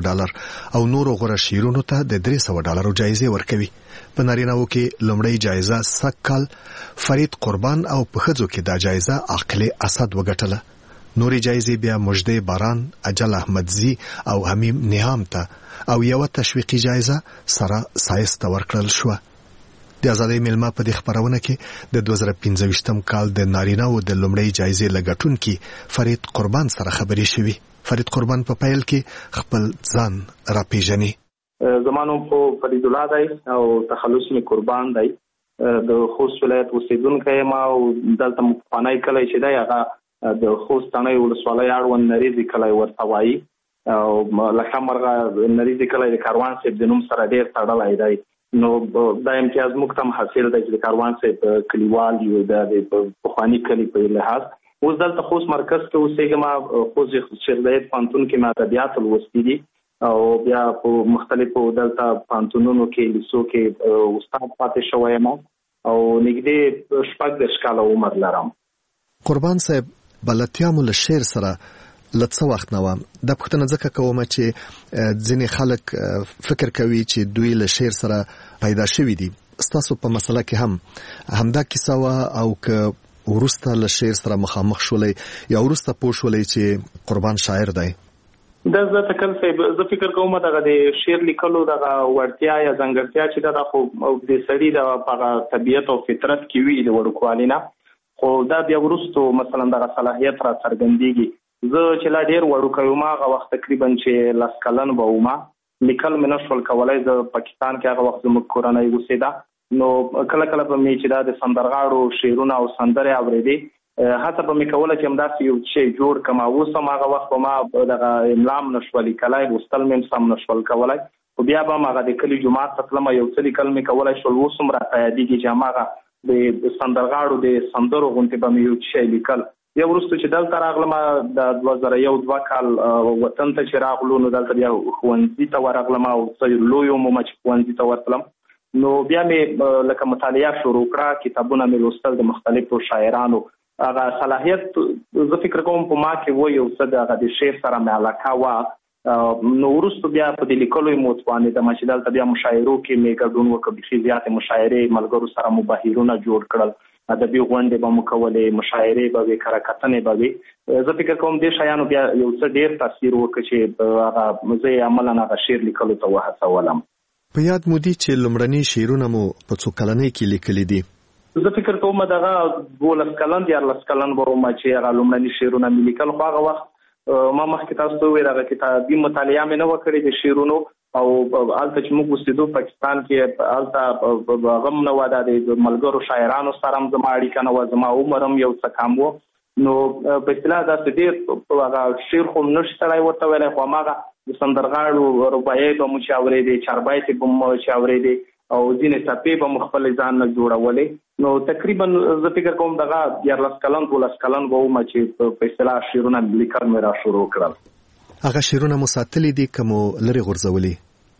$500 او نور غوړه شیرونو ته د $300 جایزې ورکوي. په نارینه‌و کې لومړی جایزه سکل فرید قربان او په ښځو کې دا جایزه عقل اسد وګټله. نورې جایزې بیا مجدي باران، اجل احمدزي او حمیم نهام ته او یو تشویقي جایزه سره سایس ته ورکړل شو. د آزادۍ میلمه په دې خبرونه کې د 2015 کال د نارینه‌و د لومړی جایزې لګټونکي فرید قربان سره خبرې شوې. فرید قربان په پیل کې خپل ځان راپیژني. زمانو په فرید الله دی او تخلص می قربان دی د خوست ولایت اوسیدونکی یم او دلته مخفانای کلی چې دی هغه د خوست تڼۍ ولسوالۍ اړوند نریزي کلی ورته وایي او لکه مرغه نریزي کلی د کاروان صاحب د نوم سره ډېر تړلی دی. نو دا امتیاز موږ ته هم حاصل دی چې د کاروان صاحب کلیوال یو د پخواني کلي په لحاظ. اوس دلته خوست مرکز کې اوسېږم. خوست شیخزاید پوهنتون کې مې ادبیات لوستي دي او بیا په مختلفو دلته پوهنتونونو کې لیسو کې استاد پاتې شوی یم او نږدې 14 کاله عمر لرم. قربان صاحب بلدتیا مو له شعر سره لڅ وخت نه و. د پښتنه ځکه کوم چې ځینې خلک فکر کوي چې دوی له شعر سره پیدا شوي دي. ستاسو په مسله کې هم همدا کیسه وا او که ورسته له شعر سره مخامخ شولې یا ورسته پوه شولې چې قربان شاعر دی؟ دا زه تکل صاحب زه فکر کوم دغه د شعر لیکلو دغه ورتیا یا ځانګړتیا چې دا خو د سړي د طبیعت او فطرت کې وی د وړوکوالینه خو دا بیا ورستو مثلا دغه صلاحیت را څرګندېږي. زه چې لا ډېر وړوکی وم هغه وخت تقریبا چې 10 کلن به وم لیکل مې نه شول کولی. زه پاکستان کې هغه وخت زموږ کورنۍ اوسېده نو کله کله به مې چې دا د سندرغاړو شعرونه او سندرې اورېدې هڅه به مې کوله چې همداسې یو شی جوړ کړم. اوس هم هغه وخت به ما دغه املا هم نه شوه لیکلی لوستل مې هم سم نه شول کولی خو بیا به هم هغه د کلي جومات ته تلم یو څه لیکل مې کولی شول. اوس هم راته یادېږي چې هماغه د سندرغاړو د سندرو غوندې به مې یو شی لیکل. بیا وروسته چې دلته راغلم د 2001-2 کال وطن ته چې راغلو نو دلته بیا ښوونځي ته ورغلم او څه لوی وم چې ښوونځي ته ورتلم نو بیا مې لکه مطالعه شروع کړه. کتابونه مې لوستل د مختلفو شاعرانو. هغه صلاحیت زه فکر کوم په ما کې و یو څه د هغه د شعر سره مې علاقه وه. نو وروسته بیا په دې لیکلو یې متوانېدم چې دلته بیا مشاعرو کې مې ګډون وکړ. بیخي زیاتې مشاعرې ملګرو سره مو بهیرونه جوړ کړل. ادبي غونډې به مو کولې مشاعرې به وې کره کتنې به وې. زه فکر کوم دې شیانو بیا یو څه ډېر تاثیر وکړ چې هغه زه یې عملاً هغه شعر لیکلو ته وهڅولم. په یاد مو دي چې لومړني شعرونه مو په څو کلنۍ کې لیکلي دي؟ زه فکر کوم دغه 12 کلن 14 کلن وروم چې هغه لومړني شعرونه مې لیکل خو هغه وخت ما مخکې تاسو ته ویل هغه کتابي مطالعه مې نه وکړې د شعرونو او هلته چې موږ اوسېدو پاکستان کې هلته غم نه وه د ملګرو شاعرانو سره هم زما اړیکه نه وه. زما عمر هم یو څه کم و نو په اصطلاح داسې ډېر هغه شعر خو نه شي سړی ورته ویلی خو هماغه د سندرغاړو رباعیې به مو چې اورېدې چاربیتې به مو چې اورېدې او ځینې څپې به مو خپل ځان نه جوړولې. نو تقریبا زه فکر کوم دغه 14 کلن 12 کلن به وم چې په اصطلاح شعرونه لیکل مې را شروع کړل. هغه شعرونه مو ساتلي دي که مو لرې غورځولي؟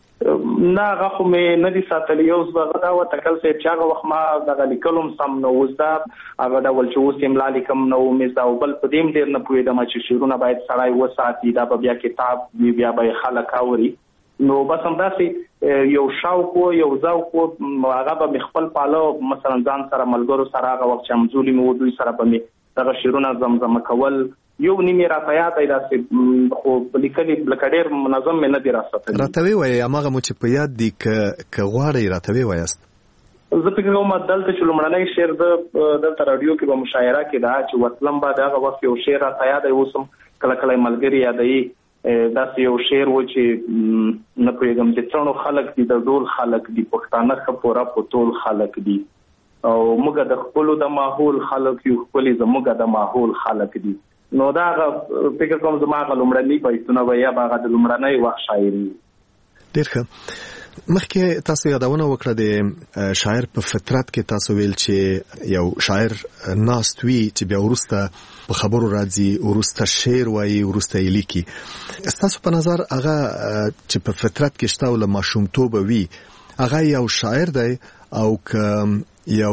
نه هغه خو مې نه دي ساتلي. اوس به دا وتکل صاحب چې هغه وخت ما دغه لیکلو هم سم نه اوس دا هغه ډول چې اوس املا لیکم نه و مې زده او بل په دې هم ډېر نه پوهېدم چې شعرونه باید سړی وساتي دا به بیا کتاب وي بیا به یې خلک اوري. نو بس همداسې یو شوق یو ذوق هغه به خپل پالو مثلا ځان سره ملګرو سره هغه وخت چې همزولي مې دوی سره به مې دغه شعرونه زمزمه کول یو نیمه راته یاد دی داسې خو لیکلي لکه ډېر منظم مې نه دي راستلی. راته ووایئ هماغه مو چې په یاد دي که غواړئ راته ووایاست. زه فکر کوم دلته چې لومړنی شعر دلته راډیو کې به مشاعره کې دا چې وطلم به د هغه وخت یو شعر راته یاد دی اوس هم کله کله ملګري یادوي داسې یو شعر و چې نه پوهېږم د څڼو خلک دي د ډول خلک دي پښتانه ښه پوره په ټول خلک دي او موږ د خپلو د ماحول خلک یو ښکلي زموږ د ماحول خلک دي. نو دا هغه فکر کوم زما هغه لومړني بیتونه به یا به هغه د لومړنی وخت شاعري. ډېر ښه. مخکې تاسو یادونه وکړه د شاعر په فطرت کې تاسو ویل چې یو شاعر ناست وي چې بیا وروسته په خبرو راځي وروسته شعر وایي وروسته یې لیکي. ستاسو په نظر هغه چې په فطرت کې شته او له ماشومتوبه وي هغه یو شاعر دی او که یو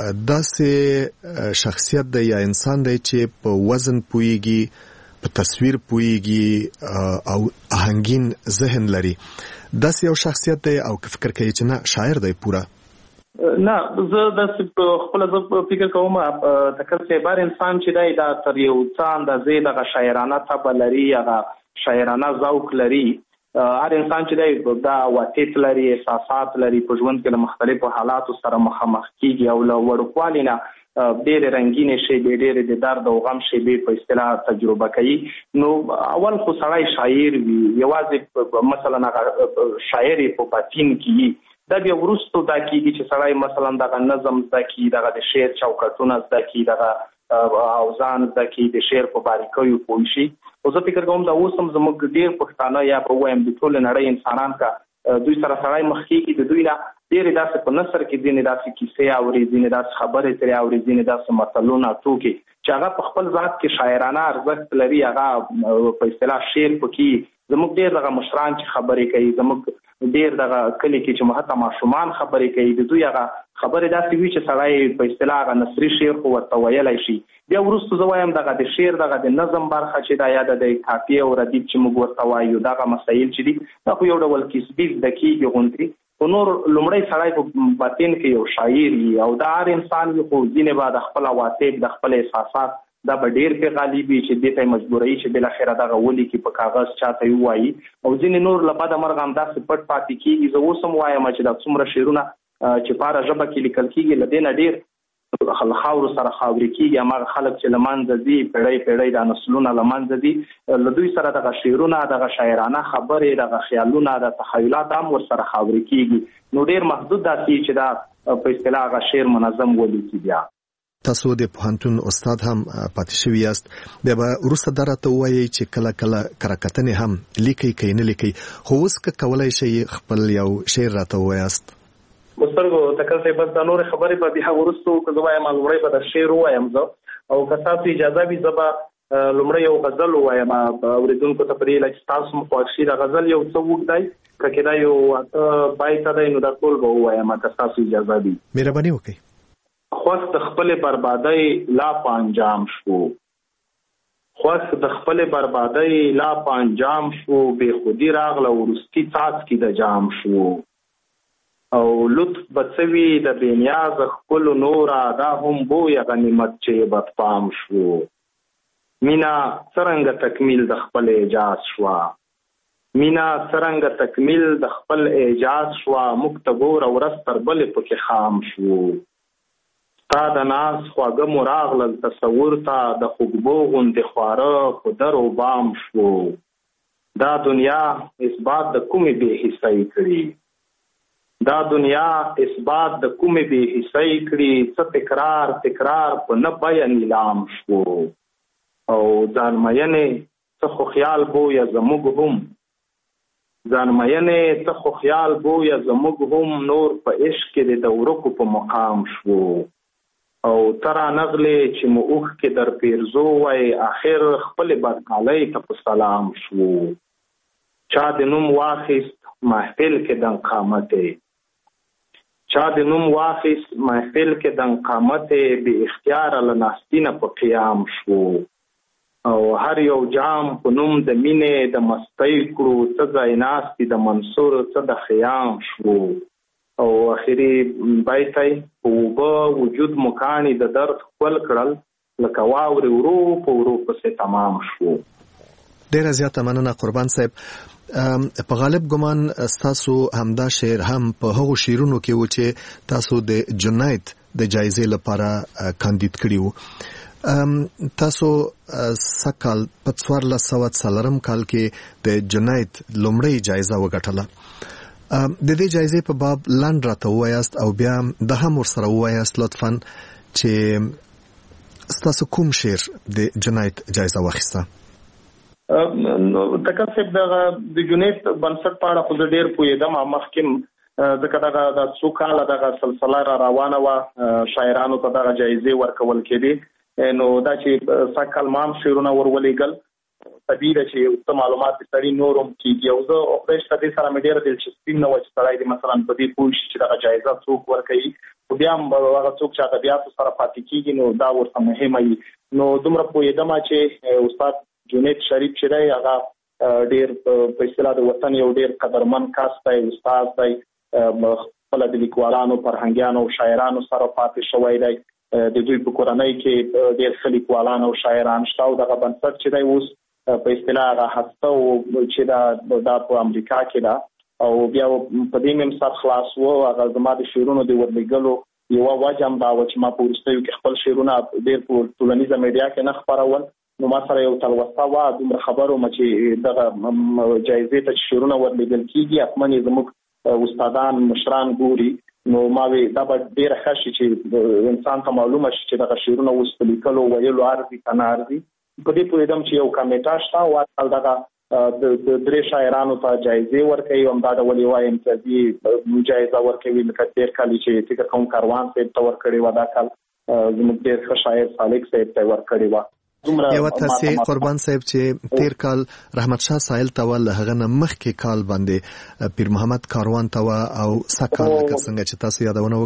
داسې شخصیت دی یا انسان دی چې په وزن پوهیږي په تصویر پوهیږي او آهنګین ذهن لري داسې یو شخصیت دی او که فکر کوي چې نه شاعر دی پوره؟ نه زه داسې خپله زه فکر کوم تکل صاحبار انسان چې دی دا تر یو څه اندازې دغه شاعرانه طبع لري هغه شاعرانه ذوق لري. هر انسان چې دی دا عواطف لري احساسات لري په ژوند کې له مختلفو حالاتو سره مخامخ کیږي او له وړوکوالي نه ډېرې رنګینې شیبې ډېرې د درد او غم شیبې په اصطلاح تجربه کوي. نو اول خو سړی شاعر وي یوازې مثلا شاعر په باطن کې دا بیا وروسته دا کېږي چې سړی مثلا دغه نظم زده کړي دغه د شعر چوکاټونه زده کړي دغه اوزان زده کړي د شعر په باریکیو پوه شي. او زه فکر کوم دا اوس هم زموږ ډېر پښتانه یا به ووایم د ټولې نړۍ انسانان که دوی سره سړی مخ کېږي د دوی نه ډېرې داسې په نثر کې ځینې داسې کیسې اوري ځینې داسې خبرې ترې اوري ځینې داسې متلونه ټوکې چې هغه په خپل ذات کې شاعرانه ارزښت لري هغه په اصطلاح شعر پکې زموږ ډېر دغه مشران چې خبرې کوي زموږ ډېر دغه کلي کې چې حتی ماشومان خبرې کوي د دوی هغه خبرې داسې وي چې سړی په اصطلاح هغه نثري شعر خو ورته ویلی شي. بیا وروسته زه وایم دغه د شعر دغه د نظم برخه چې دا یا د قافیې او ردیف چې موږ ورته وایو دغه مسایل چې دي دا خو یو ډول کسبي زده کېږي غوندې خو نور لومړی سړی په باطن کې یو شاعر وي او دا هر انسان وي خو ځینې به د خپل عواطف د خپل احساسات دا به ډېر پې غالب وي چې دې ته یې مجبوروي چې بالاخره دغه ولیکي په کاغذ چاته یې ووایي او ځینې نور له بده مرغه همداسې پټ پاتې کېږي. زه اوس هم وایم چې دا څومره شعرونه چې په هره ژبه کې لیکل کېږي له دې نه ډېر خاورو سره خاورې کېږي هماغه خلک چې له منځه ځي پیړۍ پیړۍ دا نسلونه له منځه ځي له دوی سره دغه شعرونه دغه شاعرانه خبرې دغه خیالونه د تخیلات هم ورسره خاورې کېږي نو ډېر محدود داسې چې دا په اصطلاح هغه شعر منظم ولیکي. بیا تاسو د پوهنتون استاد هم پاتې شوي یاست بیا به وروسته دا راته ووایئ چې کله کله کرکتنې هم لیکئ که نه لیکئ خو اوس که کولی شئ خپل یو شعر راته ووایاست. مسترګو تکل صاحب بس دا نورې خبرې به بیا وروسته که زه وایم لومړی به د شعر ووایم زه او که تاسو اجازه وي زه به لومړی یو غزل ووایم اورېدونکو ته په دې هیله چې تاسو هم خوښ شي. د غزل یو څه اوږد دی که کېدای یو اته بیته دی نو دا ټول به ووایم که تاسو اجازه وي. مهرباني وکړئ. خوښ د خپلې بربادۍ لا په انجام شو خوښ د خپلې بربادۍ لا په انجام شو بې خودي راغله وروستي څاڅکي د جام شو او لطف بڅوي د بېنیاز خپلو نوره دا هم بویه غنیمت چې بدپام شو مینا څرنګه تکمیل د خپل اعجاز شوه مینا څرنګه تکمیل د خپل اعجاز شوه موږ ته ګوره ورځ تر بلې پکې خام شو ستا د ناز خواږه مو راغلل تصور ته د خوږبو غوندې خواره په در و بام شو دا دنیا اثبات د کومې بې حسۍ کړي دا دنیا اثبات د کومې بې حسۍ کړي څه تکرار تکرار په نه بیه نیلام شو او ځانمینې څه خو خیال بویه زموږ هم ځانمینې څه خو خیال بویه زموږ هم نور په عشق کې د ورکو په مقام شو او ترا نغلې چې مو اوښکې در پیرزو وای آخر خپلې بدکالۍ ته په سلام شو چا د نوم واخیست محفل کې دن قامتې چا د نوم واخیست محفل کې دن قامتې بې اختیاره له ناستینه په قیام شو او هر یو جام په نوم د مینې د مستۍ کړو څه ځای ناستې د منصور څه د خیام شو او اخري بیت په اوبه وجود مکانې د درد خپل کړل لکه واورې ورو په ورو پسې تمام شو. ډیره زیاته مننه قربان صاحب. په غالب ګمان تاسو همدا شعر هم په هغو شعرونو کې و چې تاسو د جنایت د جایزې لپاره کاندید کړی وو. تاسو سکال په 1440 کال کې د جنایت لومړی جایزه وګټله. د دې جایزې په باب لاند راته وایاست او بیا د هم ورسره وایاست لطفاً چې تاسو کوم شعر د جنایت جایزه واخیسته؟ تکلف د جنایت بنسټ په اړه خو ډېر پوهېدم مخکې ځکه د څو کاله دغه سلسله را روانه وه شاعرانو ته دغه جایزې ورکول کېدې نو دا چې سږ کال ما هم شعرونه ورولېږل طبیعي ده چې څه معلومات سړي نور هم کېږي او زه خدای شته دې سره مې ډېره دلچسپي نه وه چې سړی دې مثلا په دې پوه شي چې دغه جایزه څوک ورکوي خو بیا هم هغه څوک چې ادبیاتو سره پاتې کېږي نو دا ورته مهمه وي. نو دومره پوهېدم چې استاد جنید شریف چې دی هغه ډېر په اصطلاح د وطن یو ډېر قدرمن کس دی استاد دی خپله د لیکوالانو فرهنګیانو او شاعرانو سره پاتې شوی دی د دوی په کورنۍ کې ډېر ښه لیکوالان او شاعران شته او دغه بنسټ چې دی اوس په اصطلاح هغه هسته چې دا په امریکا کې ده او بیا په دې مې سر خلاص و هغه زما د شعرونو د ورلېږلو یوه وجه هم دا وه چې ما په وروستیو کې خپل شعرونه ډېر په ټولنیزه میډیا کې نه خپرول نو ما سره یو تلوسه وه دومره خبر وم چې دغه جایزې ته چې شعرونه ورلېږل کېږي حتما یې زموږ استادان مشران ګوري نو ما وی دا به ډېره ښه شي چې انسان ته معلومه شي چې دغه شعرونه اوس په لیکلو ویلو ارزي که نه ارزي. په دې پوهېدم چې یو کمیټه شته او اټکل دغه د 3 شاعرانو ته جایزې ورکوي همدا ډول یوه امتیازي جایزه ورکوي لکه تېر کال چې فکر کوم کاروان صاحب ته ورکړې وه دا کال زموږ ډېر ښه شاعر سالک صاحب ته ورکړې وه. یو تاسې قربان صاحب چې تیر کال رحمت شاه سایل ته ول هغه نه مخکې کال باندې پیر محمد کاروان ته او سکال لکه څنګه چې تاسو یادونه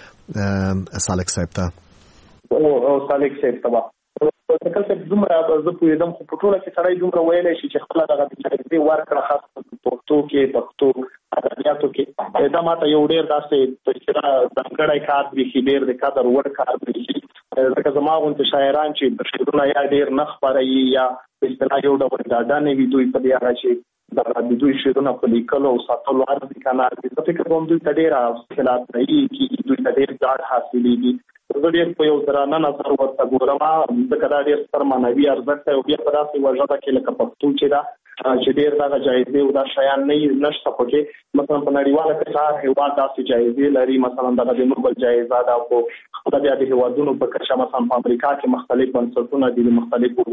وکړه سالک صاحب ته او سالک صاحب ته تکل صاحب دومره زه پوهېدم خو په ټوله کې سړی دومره ویلی شي چې خپله دغه جایزې ورکړه خاص پښتو کې پښتو ادبیاتو کې دا ماته یو ډېر داسې ځانګړی کار برېښي ډېر د قدر وړ کار برېښي ځکه زما غوندې شاعران چې شعرونه یا ډېر نه خپروي یا په اصطلاح یو ډول ډاډه نه وي دوی په دې هغه چې د دوی شعرونه په لیکلو او ساتلو ارزي که نه ارزي زه فکر کوم دوی ته ډېره حاصلات رهي کېږي دوی ته ډېر ډاډ حاصلېږي. زه ډېر په یو درانه نظر ورته ګورم ځکه دا ډېر ستر معنوي ارزښت دی او بیا په داسې یوه ژبه کې لکه پښتو چې ده چې ډېر دغه جایزې او دا شیان نشته پکې مثلا په نړیواله کچه هر هېواد داسې جایزې لري مثلا دغه د نوبل جایزه ده خو خپله بیا د هېوادونو په کچه مثلا په امریکا کې مختلف بنسټونه دي د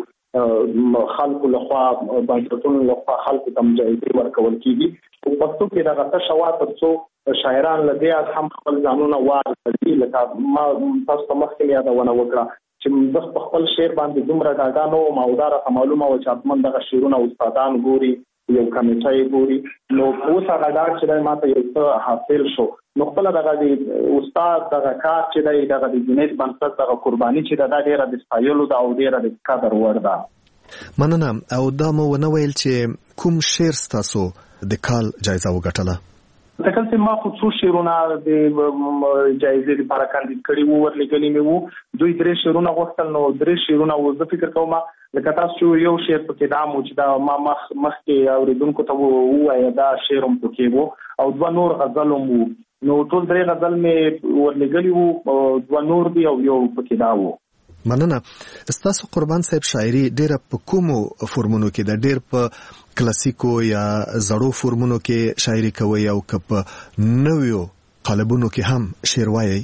مختلفو خلکو لخوا بنسټونو لخوا خلکو ته جایزې ورکول کېږي په پښتو کې دغه تشه وا تر څو شاعران له دې هم خپل ځانونه واردوي لکه ما تاسو ته مخکې یادونه وکړه چې زه په خپل شعر باندې دومره ډاډه نه وم او دا راته معلومه وه چې حتما دغه شعرونه استادان ګوري یو کمیټه یې ګوري نو اوس هغه ډاډ چې دی ماته یو څه حاصل شو نو خپله دغه د استاد دغه کار چې دی دغه د جنید بنسټ دغه قرباني چې ده دا ډېره د ستایلو ده او ډېره د قدر وړ ده. مننه. او دا مو ونه ویل چې کوم شعر ستاسو د کال جایزه وګټله؟ تکل چې ما خو څو شعرونه د جایزې لپاره کاندید کړي وو ورلېږلي مې وو دوی 3 شعرونه غوښتل نو 3 شعرونه وو زه فکر کوم لکه تاسو یو شعر پکې دا مو چې دا ما مخکې اورېدونکو ته ووایه دا شعر هم پکې وو او 2 نور غزل هم وو نو ټول 3 غزل مې ورلېږلي وو 2 نور دي او یو پکې دا وو. مننه. ستاسو قربان صاحب شاعري ډېره په کومو فورمونو کې ده؟ ډېر په کلاسیکو یا زړو فورمونو کې شاعري کوي او که په نویو قالبونو کې هم شعر وایي؟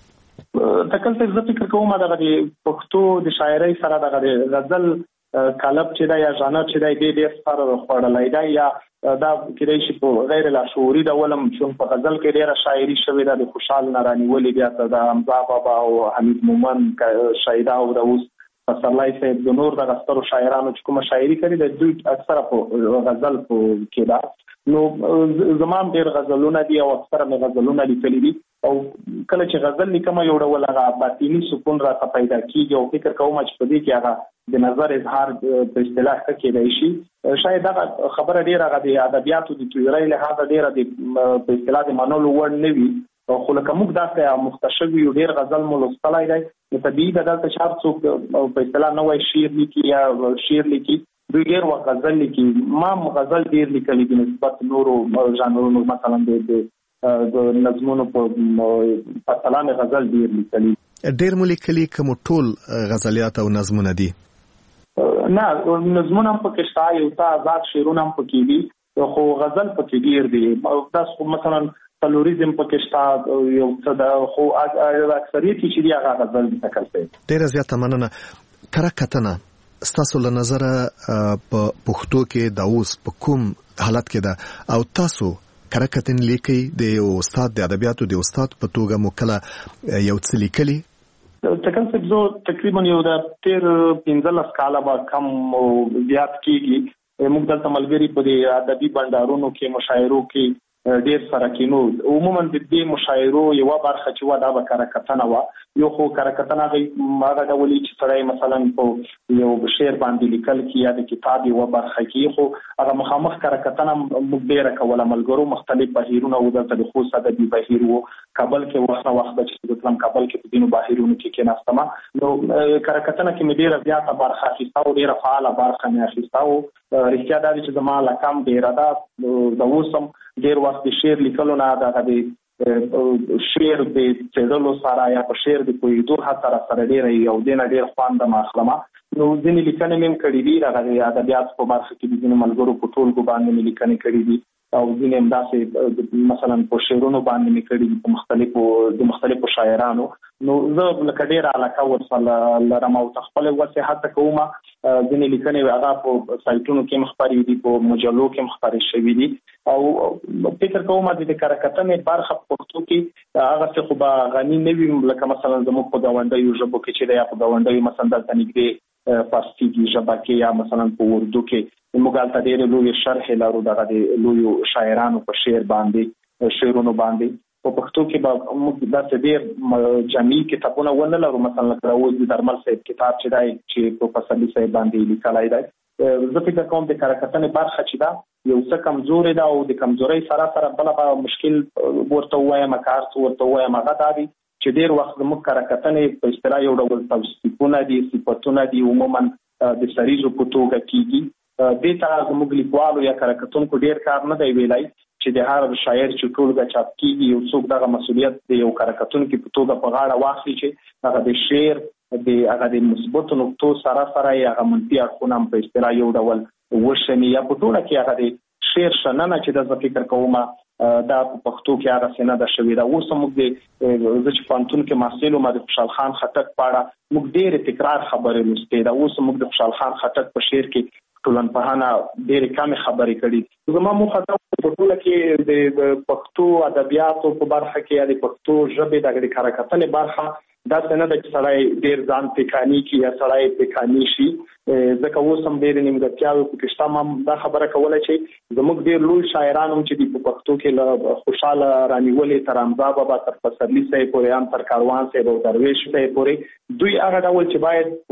تکل صاحب زه فکر کوم دغه د پښتو د شاعرۍ سره دغه د غزل قالب چې دی یا ژانر چې دی ډېر سر خوړلی دی یا دا کېدای شي په غیر لاشعوري ډول هم چون په غزل کې ډېره شاعري شوې ده د خوشحال نه رانیولې بیا د حمزه بابا او حمید مومند شهیده او د اوس پسرلی صاحب د نور دغه سترو شاعرانو چې کومه شاعري کړې ده دوی اکثره په غزل کې ده نو زما هم ډېر غزلونه دي او اکثره مې غزلونه لیکلي دي او کله چې غزل لیکم یو ډول هغه باطني سکون راته پیدا کېږي او فکر کوم چې په دې کې هغه د نظر اظهار په اصطلاح کېدای شي. شاید دا خبره ډیره د ادبیاتو د تیورۍ له حاله ډیره د په اصطلاح د منلو وړ نه وي، خو لکه موږ داسې مختصر یو ډیر غزل مو لوستلی دی، نو طبیعي ده دلته چې هر څوک په اصطلاح نوی شعر لیکي یا شعر لیکي، دوی ډیر وخت غزل لیکي. ما غزل ډیر لیکلی دي نسبت نورو ژانرونو، مثلا د نظمونو په پرتله غزل ډیر لیکلی. ډیر مو لیکلي کوم ټول غزلیات او نظمونه دي؟ نه، نظمونه هم پکې شته، یو څه آزاد شعرونه هم پکې دي، خو غزل پکې ډیر دي. دا مثلا تلوریزم پکې شته یو څه ده، خو اکثریت چې دی هغه غزل دي تکل شي. ډیره زیاته مننه. کره کتنه ستاسو له نظره په پښتو کې د اوس په کوم حالت کې ده، او تاسو کره کتن لیکي د یو استاد د ادبیاتو د استاد په توګه مو کله یو څه لیکلي؟ تکل څه زه تقریبا یو د 13-15 کاله به کم زیات کېږي. موږ دلته ملګري په دې ادبي بندارونو کې مشاعرو کې ډیر سره کینو. عموما د دې مشاعرو یو برخه چې و دا به کره کتنه و، یو خو کره کتنه هغه ډول چې سړی مثلا په یو شعر باندې لیکل کې یا د کتاب یو برخه کې، خو هغه مخامخ کره کتنه موږ ډیره کوله. ملګرو مختلف بهیرونه و، دلته د خوست ادبي بهیر و، کابل کې وخت چې د کابل کې په دینو بهیرونو کې کېناستم، نو کره کتنه کې مې ډیره زیاته برخه اخیسته او ډیره فعاله برخه مې اخیسته. او رښتیا دا چې زما لکم ډیره ده، د اوسم ډیر وخت د شعر لیکلو نه دغه د شعر د څېړلو سره یا په شعر د پوهېدو هڅه راسره ډېره یو دینه ډېر خوند م اخلمه. نو ځینې لیکنې مې هم کړي دي، دغه د ادبیاتو په برخه کې د ځینو ملګرو په ټولګو باندې مې لیکنې کړي دي، او ځینې هم داسې مثلا په شعرونو باندې مې کړي دي په مختلفو شاعرانو. نو زه لکه ډېره علاقه ورسره لرم او خپله وسې هڅه کوم. ځینې لیکنې هغه په سایټونو کې هم خپرې دي، په مجلو کې هم خپرې شوي دي، او فکر کوم د کره کتنې برخه په پښتو کې هغه څه خو به غني نه وي، لکه مثلا زموږ په ګاونډیو ژبو کې چې دی، یا په ګاونډیو مثلا دلته نږدې فارسي ژبه کې یا مثلا په اردو کې موږ هلته ډېرې لویې شرحې لرو دغه د لویو شاعرانو په شعر باندې شعرونو باندې. په پښتو کې به موږ داسې ډېر جامع کتابونه ونه لرو، مثلا لکه اوس د درمل صاحب کتاب چې دی چې په پسرلي صاحب باندې لیکلی دی. زه فکر کوم د کره کتنې برخه چې ده یو څه کمزورې ده، او د کمزورۍ سره سره بله به مشکل ورته ووایم که هر څه ورته ووایم هغه دا دی چې ډېر وخت زموږ کره کتنې په اصطلاح یو ډول توصیفونه دي، صفتونه دي، عموما د سریزو په توګه کېږي. دې ته زموږ لیکوالو یا کره کتونکو ډېر کار نه دی ویلی چې د هر شاعر چې ټولګه چاپ کېږي یو څوک دغه مسؤلیت د یو کره کتونکي په توګه په غاړه واخلي چې هغه د شعر هغه د مثبتو نقطو سره سره یې هغه منفي اړخونه هم په اصطلاح یو ډول وشني، یا په ټوله کې هغه د شعر شننه چې د زه فکر کوم دا په پښتو کې هغه نه ده شوې ده. اوس موږ زه چې پوهنتون کې محصل وم د خوشحال خان خټک په اړه موږ ډېرې تکرار خبرې لوستې ده. اوس موږ د خوشحال خان خټک په شعر کې ټولنپوهنه ډېرې کمې خبرې کړي. زما موخه دا په ټوله کې د پښتو ادبیاتو په برخه کې یا د پښتو ژبې د کره کتنې برخه دا څه نه ده چې سړی ډېر ځان پیکاني کړي یا سړی پیکاني شي، ځکه اوس هم ډېرې نیمګړتیاوې پکې شته. ما دا خبره کوله چې زموږ ډېر لوی شاعران هم چې دي په پښتو کې له خوشحاله رانیولې تر حمزه بابا تر پسرلي صاحب پورې، هم تر کاروان صاحب او درویش صاحب پورې، دوی هغه ډول چې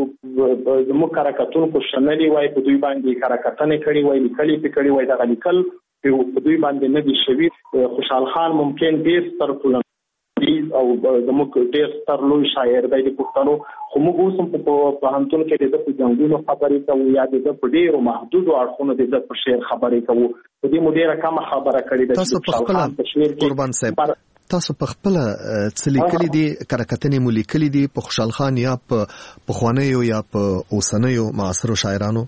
باید زموږ کره کتونکو شنلي وای، په دوی باندې کره کتنې کړي وای، لیکلي پې کړي وای، دغه لیکل په دوی باندې نه دي شوي. خوشحال خان ممکن ډېر ستر ټولنپوه او زموږ ډېر ستر لوی شاعر دی د پښتنو، خو موږ اوس هم په پوهنتون کې د ده په جنګونو خبرې کوو یا د ده په ډېرو محدودو اړخونو د ده په شعر خبرې کوو. په دې مو ډېره کمه خبره کړې ده. تاسو په خپله قربان صاحب تاسو په خپله څه لیکلي دي، کره کتنې مو لیکلي دي په خوشحال خان یا په پخوانیو یا په اوسنیو معاصرو شاعرانو؟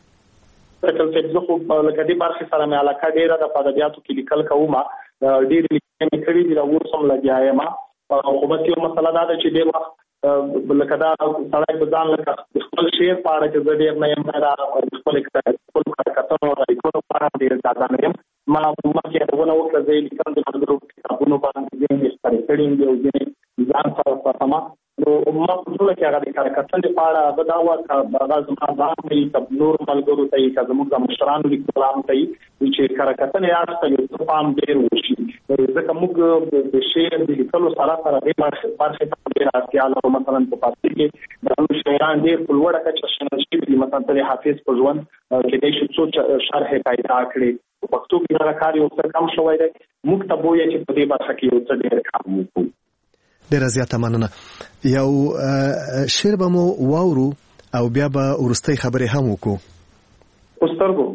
زه خو لکه دې برخې سره مې علاقه ډېره ده، په ادبیاتو کې لیکل کوم، ډېرې لیکنې مې کړي دي، اوس هم لګیا یم. خو بس یو مسله دا ده چې ډېر وخت لکه دا سړی په ځان لکه د خپل شعر په اړه چې زه ډېر نه یم، دا د خپلو کره کتنو او لیکنو په اړه ډېر ډاډه نه یم. ما مخکې یادونه وکړه زه یې لیکم د ملګرو کتابونو باندې ځینې یې خپرې کړي دي او ځینې ځان سره ساتم. ما په ټول کې هغه د کارکتنې په اړه هغه دا وکړه هغه زما ځان دی که نور ملګرو ته یې که زموږ د مشرانو لیکوالانو ته یې چې کارکتنې اړخ ته یو څه پام ډېر وشي ځکه موږ د شعر د لیکلو سره دې برخې ته ډېره اړتیا لرو. مثلا په پارسي کې د نورو شاعران ډېر په لوړه کچه شنل شوي دي. مثلا د حافظ په ژوند کېدای شي څو شرح پیدا کړي. په پښتو کې دغه کار یو څه کم شوی دی. موږ ته بویه چې په دې برخه کې یو څه ډېر کار وکړو. ډېره زیاته مننه. یو شعر به مو واورو او بیا به وروستۍ خبرې هم وکړو. په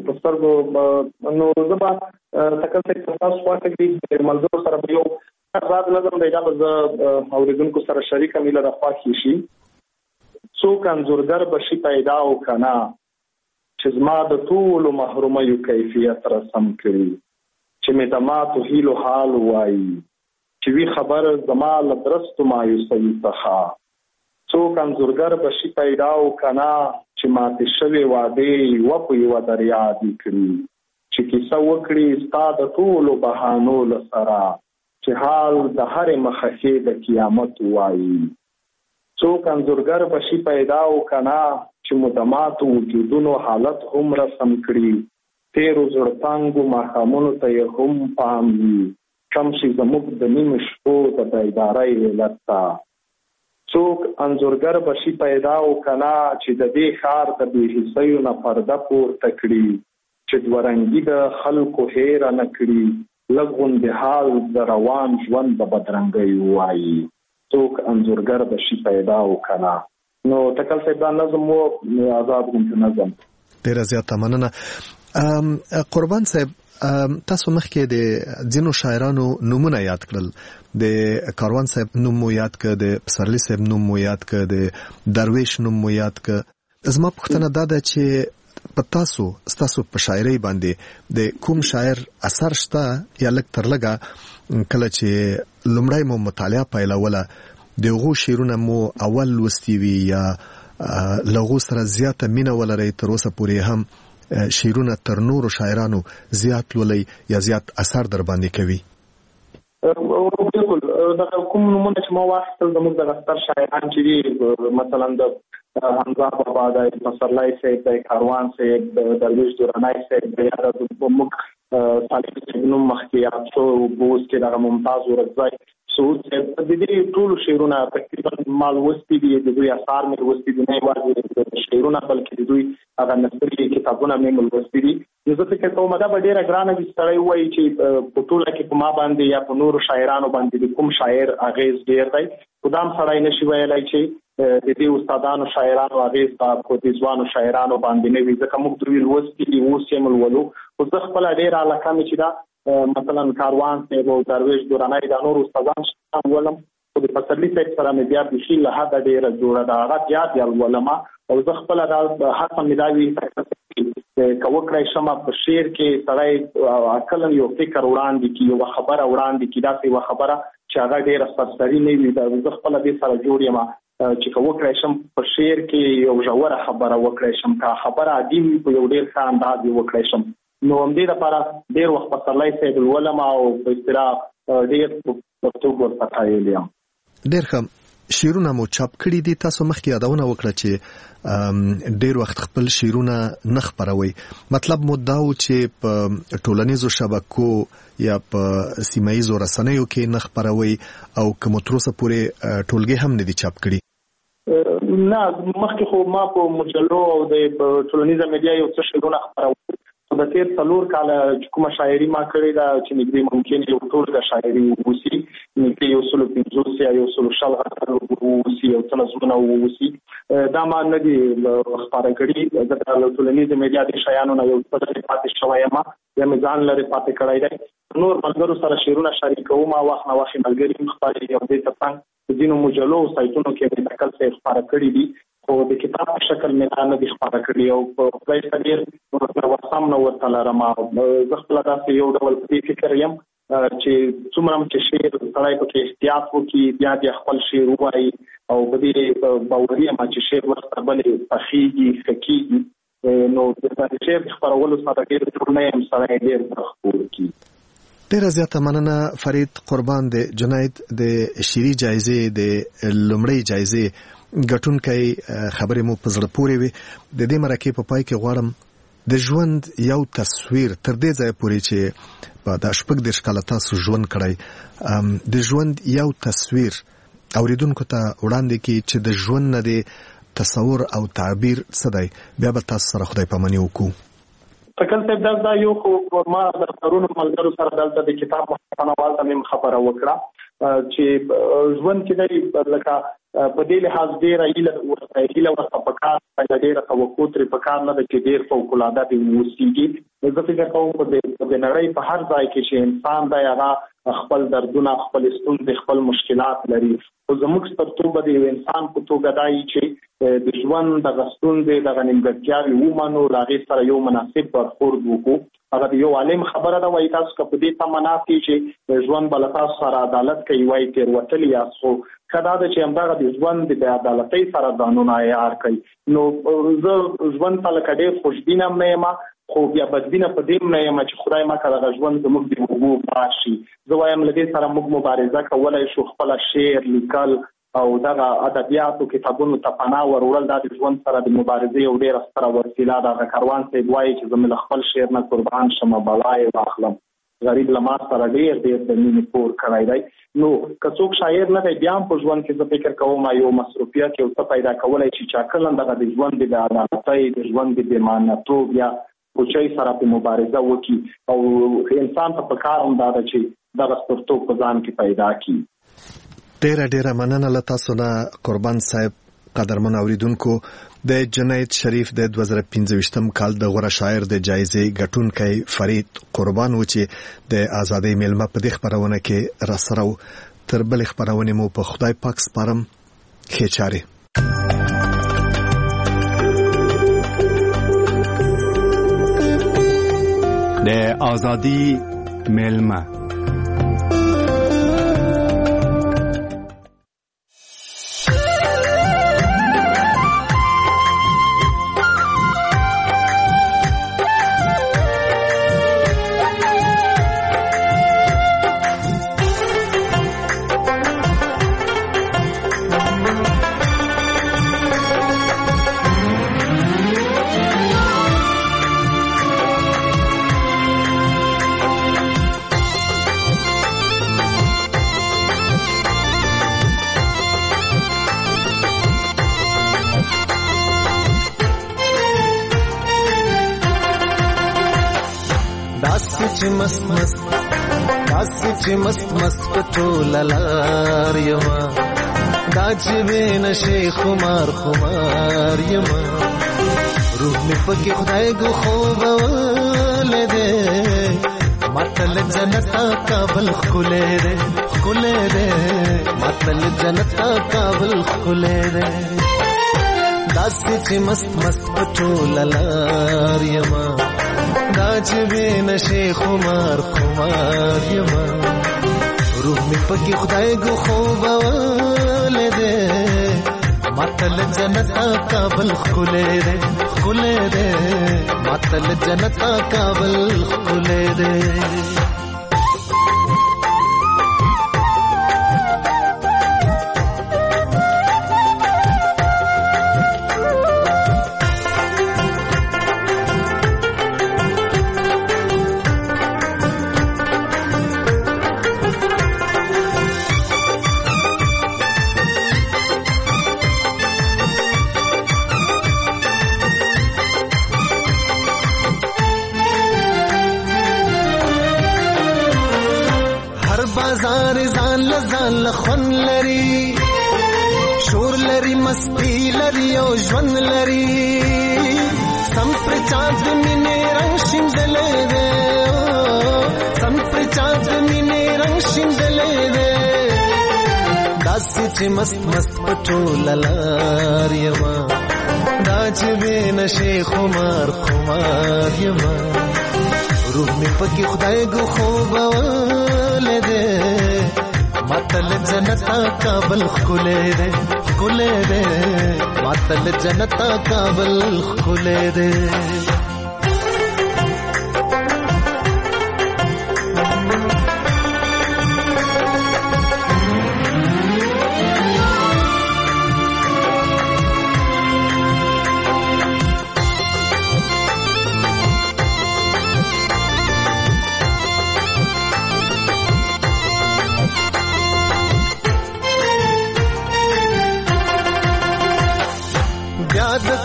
سترګو نو زه به تکل ته تاسو خواته کې ملګرو سره به یو آزاد نظم دی دا به زه اورېدونکو سره شریکه مې له خوا شي. څوک انځورګر به شي پیدا او که نه چې زما د ټولو محرومیو کیفیت رسم کړي چې مې د ماتو هیلو حال وایي چې وی خبر زما له درستو مایوسۍ څخه. څوک انځورګر به شي پیدا او که نه چې ماتې شوې وعدې یوه په یوه در یادې کړي چې کیسه وکړي ستا د ټولو بهانو له سره چې حال د هرې مخخې د قیامت وایي. څوک انځورګر به شي پیدا او که نه چې مدماتو وجودونو حالت هم رسم کړي تیرو زړتانګو ماښامونو ته یې هم پام وي کم شي زموږ د نیمو شپو د بیدارۍ علت ته. څوک انځورګر به شي پیدا او که نه چې د دې ښار د بې حسیو نه پرده پورته کړي چې دوه رنګي د خلکو هیره نه کړي لږ غوندې حال د روان ژوند د بدرنګۍ وایي. څوک انځورګر به شي پیدا او که نه. نو تکل صاحب دا نظم و آزاد غوندې نظم. ډېره زیاته مننه. قربان صاحب تاسو مخکې د ځینو شاعرانو نومونه یاد کړل. د کاروان صاحب نوم مو یاد کړ، د پسرلی صاحب نوم مو یاد کړ، د درویش نوم مو یاد کړ. زما پوښتنه دا ده چې په ستاسو په شاعرۍ باندې د کوم شاعر اثر شته یا لږ تر لږه کله چې لومړی مو مطالعه پیلوله د هغو شعرونه مو اول لوستي وي یا له هغو سره زیاته مینه ولرئ تر اوسه پورې هم شعرونه تر نورو شاعرانو زیات لولئ یا زیات اثر در باندې کوي؟ بالکل دغه کوم نومونه چې ما واخیستل زموږ دغه ستر شاعران چې دي مثلا د حمزه بابا د پسرلی صاحب د کاروان صاحب د درویش درانی صاحب د یا د موږ صالح صاحب نوم مخکې یاد شو اوس کې دغه ممتاز ورکزی سعود صاحب د دې ټولو شعرونه تقریبا ما لوستي دي. د دوی اثار مې لوستي دي، نه یوازې شعرونه بلکې د دوی هغه نثري کتابونه مې لوستي دي. نو زه فکر کوم دا به ډېره ګرانه وي سړی ووایي چې په ټوله کې په ما باندې یا په نورو شاعرانو باندې د کوم شاعر اغېز ډېر دی. خو دا هم سړی نشي ویلی چې د دې استادانو شاعرانو اغېز په دې ځوانو شاعرانو باندې نه وي ځکه موږ دوی لوستي دي اوس یې هم لولو. خو زه خپله ډېره علاقه مې چې دا مثلا کاروان صاحب او درویش درانی دا نور استادان شته ولم. خو د پسرلی صاحب سره مې بیا بیخي له حده ډېره جوړه ده هغه زیات یا ولما او زه خپله دا هڅه مې دا وي که وکړی شم په شعر کې سړی عقلا یو فکر وړاندې کړي یوه خبره وړاندې کړي داسې یوه خبره چې هغه ډېره سرسري نه وي. زه خپله دې سره جوړ یم چې که وکړی شم په شعر کې یو ژوره خبره وکړی شم که خبره عادي وي په یو ډېر ښه انداز یې وکړی شم. نو همدې لپاره ډېر وخت پسرلی صاحب لولم او په اصطلاح ډېر په توګه ورته ویلی یم. ډېر ښه. شعرونه مو چاپ کړي دي. تاسو مخکې یادونه وکړه چې ډېر وخت خپل شعرونه نه خپروئ. مطلب مو دا و چې په ټولنیزو شبکو یا په سیمه ییزو رسنیو کې نه خپروئ او که مو تر اوسه پورې ټولګې هم نه دي چاپ کړي؟ نه مخکې خو ما په مجلو او د ټولنیزه میډیا یو څه شعرونه خپرول. د تیر 4 کاله چې کومه شاعري ما کړې ده چې نږدې ممکن یو ټولګه شاعري ووسي نږدې 150 یا 160 ووسي یو څه نظمونه ووسي دا ما نه دي خپاره کړي. ځکه له ټولنیزې میډیا د شیانو نه یو څه لرې پاتې شوی یم یا مې ځان لرې پاتې کړی دی. نور ملګرو سره شعرونه شریکوم وخت نه وخت ملګري هم خپارېږي او دې ترڅنګ په ځینو مجلو او سایټونو کې مې تکل څه خپاره کړي دي خو د کتاب په شکل مې دا نه دي خپاره کړي او په خدای ته ډېر وسام نه ورته لرم. زه خپله داسې یو ډول په دې فکر یم چې څومره هم چې شعر سړی پکې احتیاط وکړي بیا بیا خپل شعر ووایي او په دې باوري یم چې شعر ورته بلې پخېږي ښه کېږي. نو د شعر خپرولو سره ډېر جوړ نه یم سړی ډېر خپور کړي. ډیره زیاته مننه فرید قربان. د جنید د شيري جایزې د لومړۍ جایزې ګټونکي خبرې مو په زړه پورې وي. د دې مرکې په پای کې غواړم د ژوند یو تصویر تر دې ځای پورې چې په د شپږ د ښکلا تاسو ژوند کړی د ژوند یو تصویر اوریدونکو ته وړاندې کی چې د ژوند نه د تصور او تعبیر څه دی. بیا به تاسو سره خدای پاماني وکړو. تکل صاحب دا یو خو ما د پرونو ملګرو سره دلته د کتاب مخکنه والته مم خبره وکړه چې ژوند کې دی لکه په دې لحاظ ډیره ایله ورته پکار ډیره توقع تر پکار نه د چې ډیر فوق العاده دی موسیقي. زه فکر کوم په نړۍ په هر ځای کې چې انسان دی هغه خپل دردونه خپل ستونزې خپل مشکلات لري. او زموږ سترتوبه دی انسان په توګه دی چې د ژوند د غستونځې د غنیمګرتیاوې ومنو لاغې سره یو مناسب برخورد وکړو. هغه یو عالم خبره ده وایي تاسو که په دې تمنا کې چې ژوند بل تاسو سره عدالت کوي وایي تېروتلي یاست خو کدا د چې همدغه د ژوند د عدالتۍ سره ځانونه عیار کوي. نو زه ژوند ته لکه ډېر خوشبینه هم نه یم خو بیا بدبینه په دې نه یم چې خدای ما که دغه ژوند زموږ د اوبو پاس شي. زه وایم له دې سره موږ مبارزه کولی شو خپله شعر لیکل او دغه ادبیاتو کتابونو ته پناه وروړل دا د ژوند سره د مبارزې یو ډېره ستره وسیله ده. هغه کاروان صاحب وایي چې زه مې له خپل شعر نه قربان شمه بلا یې واخلم غریب له ما سره ډېر د مینې پور کړی دی. نو که څوک شاعر نه دی بیا هم په ژوند کې زه فکر کوم یو مصروفیت یو څه پیدا کولی شي چې عقلا دغه د ژوند د عدالتۍ د ژوند د بېمعنتوب یا پوچۍ سره په مبارزه وکړي او انسان ته پکار هم دا ده چې دغه سترتوب په ځان کې پیدا کړي. ډیره مننه له تاسو نه قربان صاحب. قدرمن اوریدونکو د جنید شریف د 2015 کال د غوره شاعر د جایزې ګټونکي فرید قربان و چې د ازادۍ میلمه په دې خبرونه کې راسره تر بل خبرونه مو په خدای پاک سپارم. ښه چاره. د ازادۍ میلمه مست پټول لار یما دا چې بین شیخ خمار یما روح می پکې خدای ګو خوب ولده متل جنت کابل خله ده متل جنت کابل خله ده داسې چې مست پټول لار یما دا چې بین شیخ خمار یما روح می پکې خدای ګو خوب ولده متل جنت کابل خله ده متل جنت کابل خله ده. خون لري شور لري مستی لري او ژوند لري سم پر چاند مینې رنگ شیندلې ده سم پر چاند مینې رنگ شیندلې ده داسې چې مست پټول لار یما دا چې بین شیخ خمار یما روح می پکې خدای ګو خوب ولده متل جنت کابل خله ده متل جنت کابل خله ده.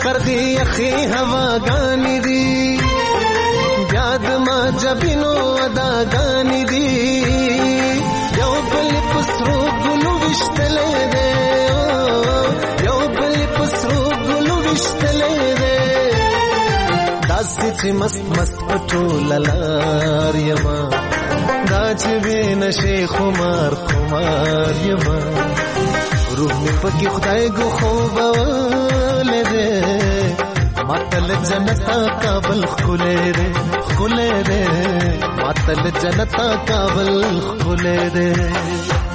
سخر دی یخی هواګانی دی یاد ما جبینو اداګانی دی یو بل پسرو ګلو وشتلې دې یو بل پسرو ګلو وشتلې دې داسې چې مست مست پټول لار یما دا چې وینې خمار خمار یما روح می پکې خدای ګو خوب ولې ماتل جنتا کابل خولې دې خولې دې ماتل جنتا کابل خولې دې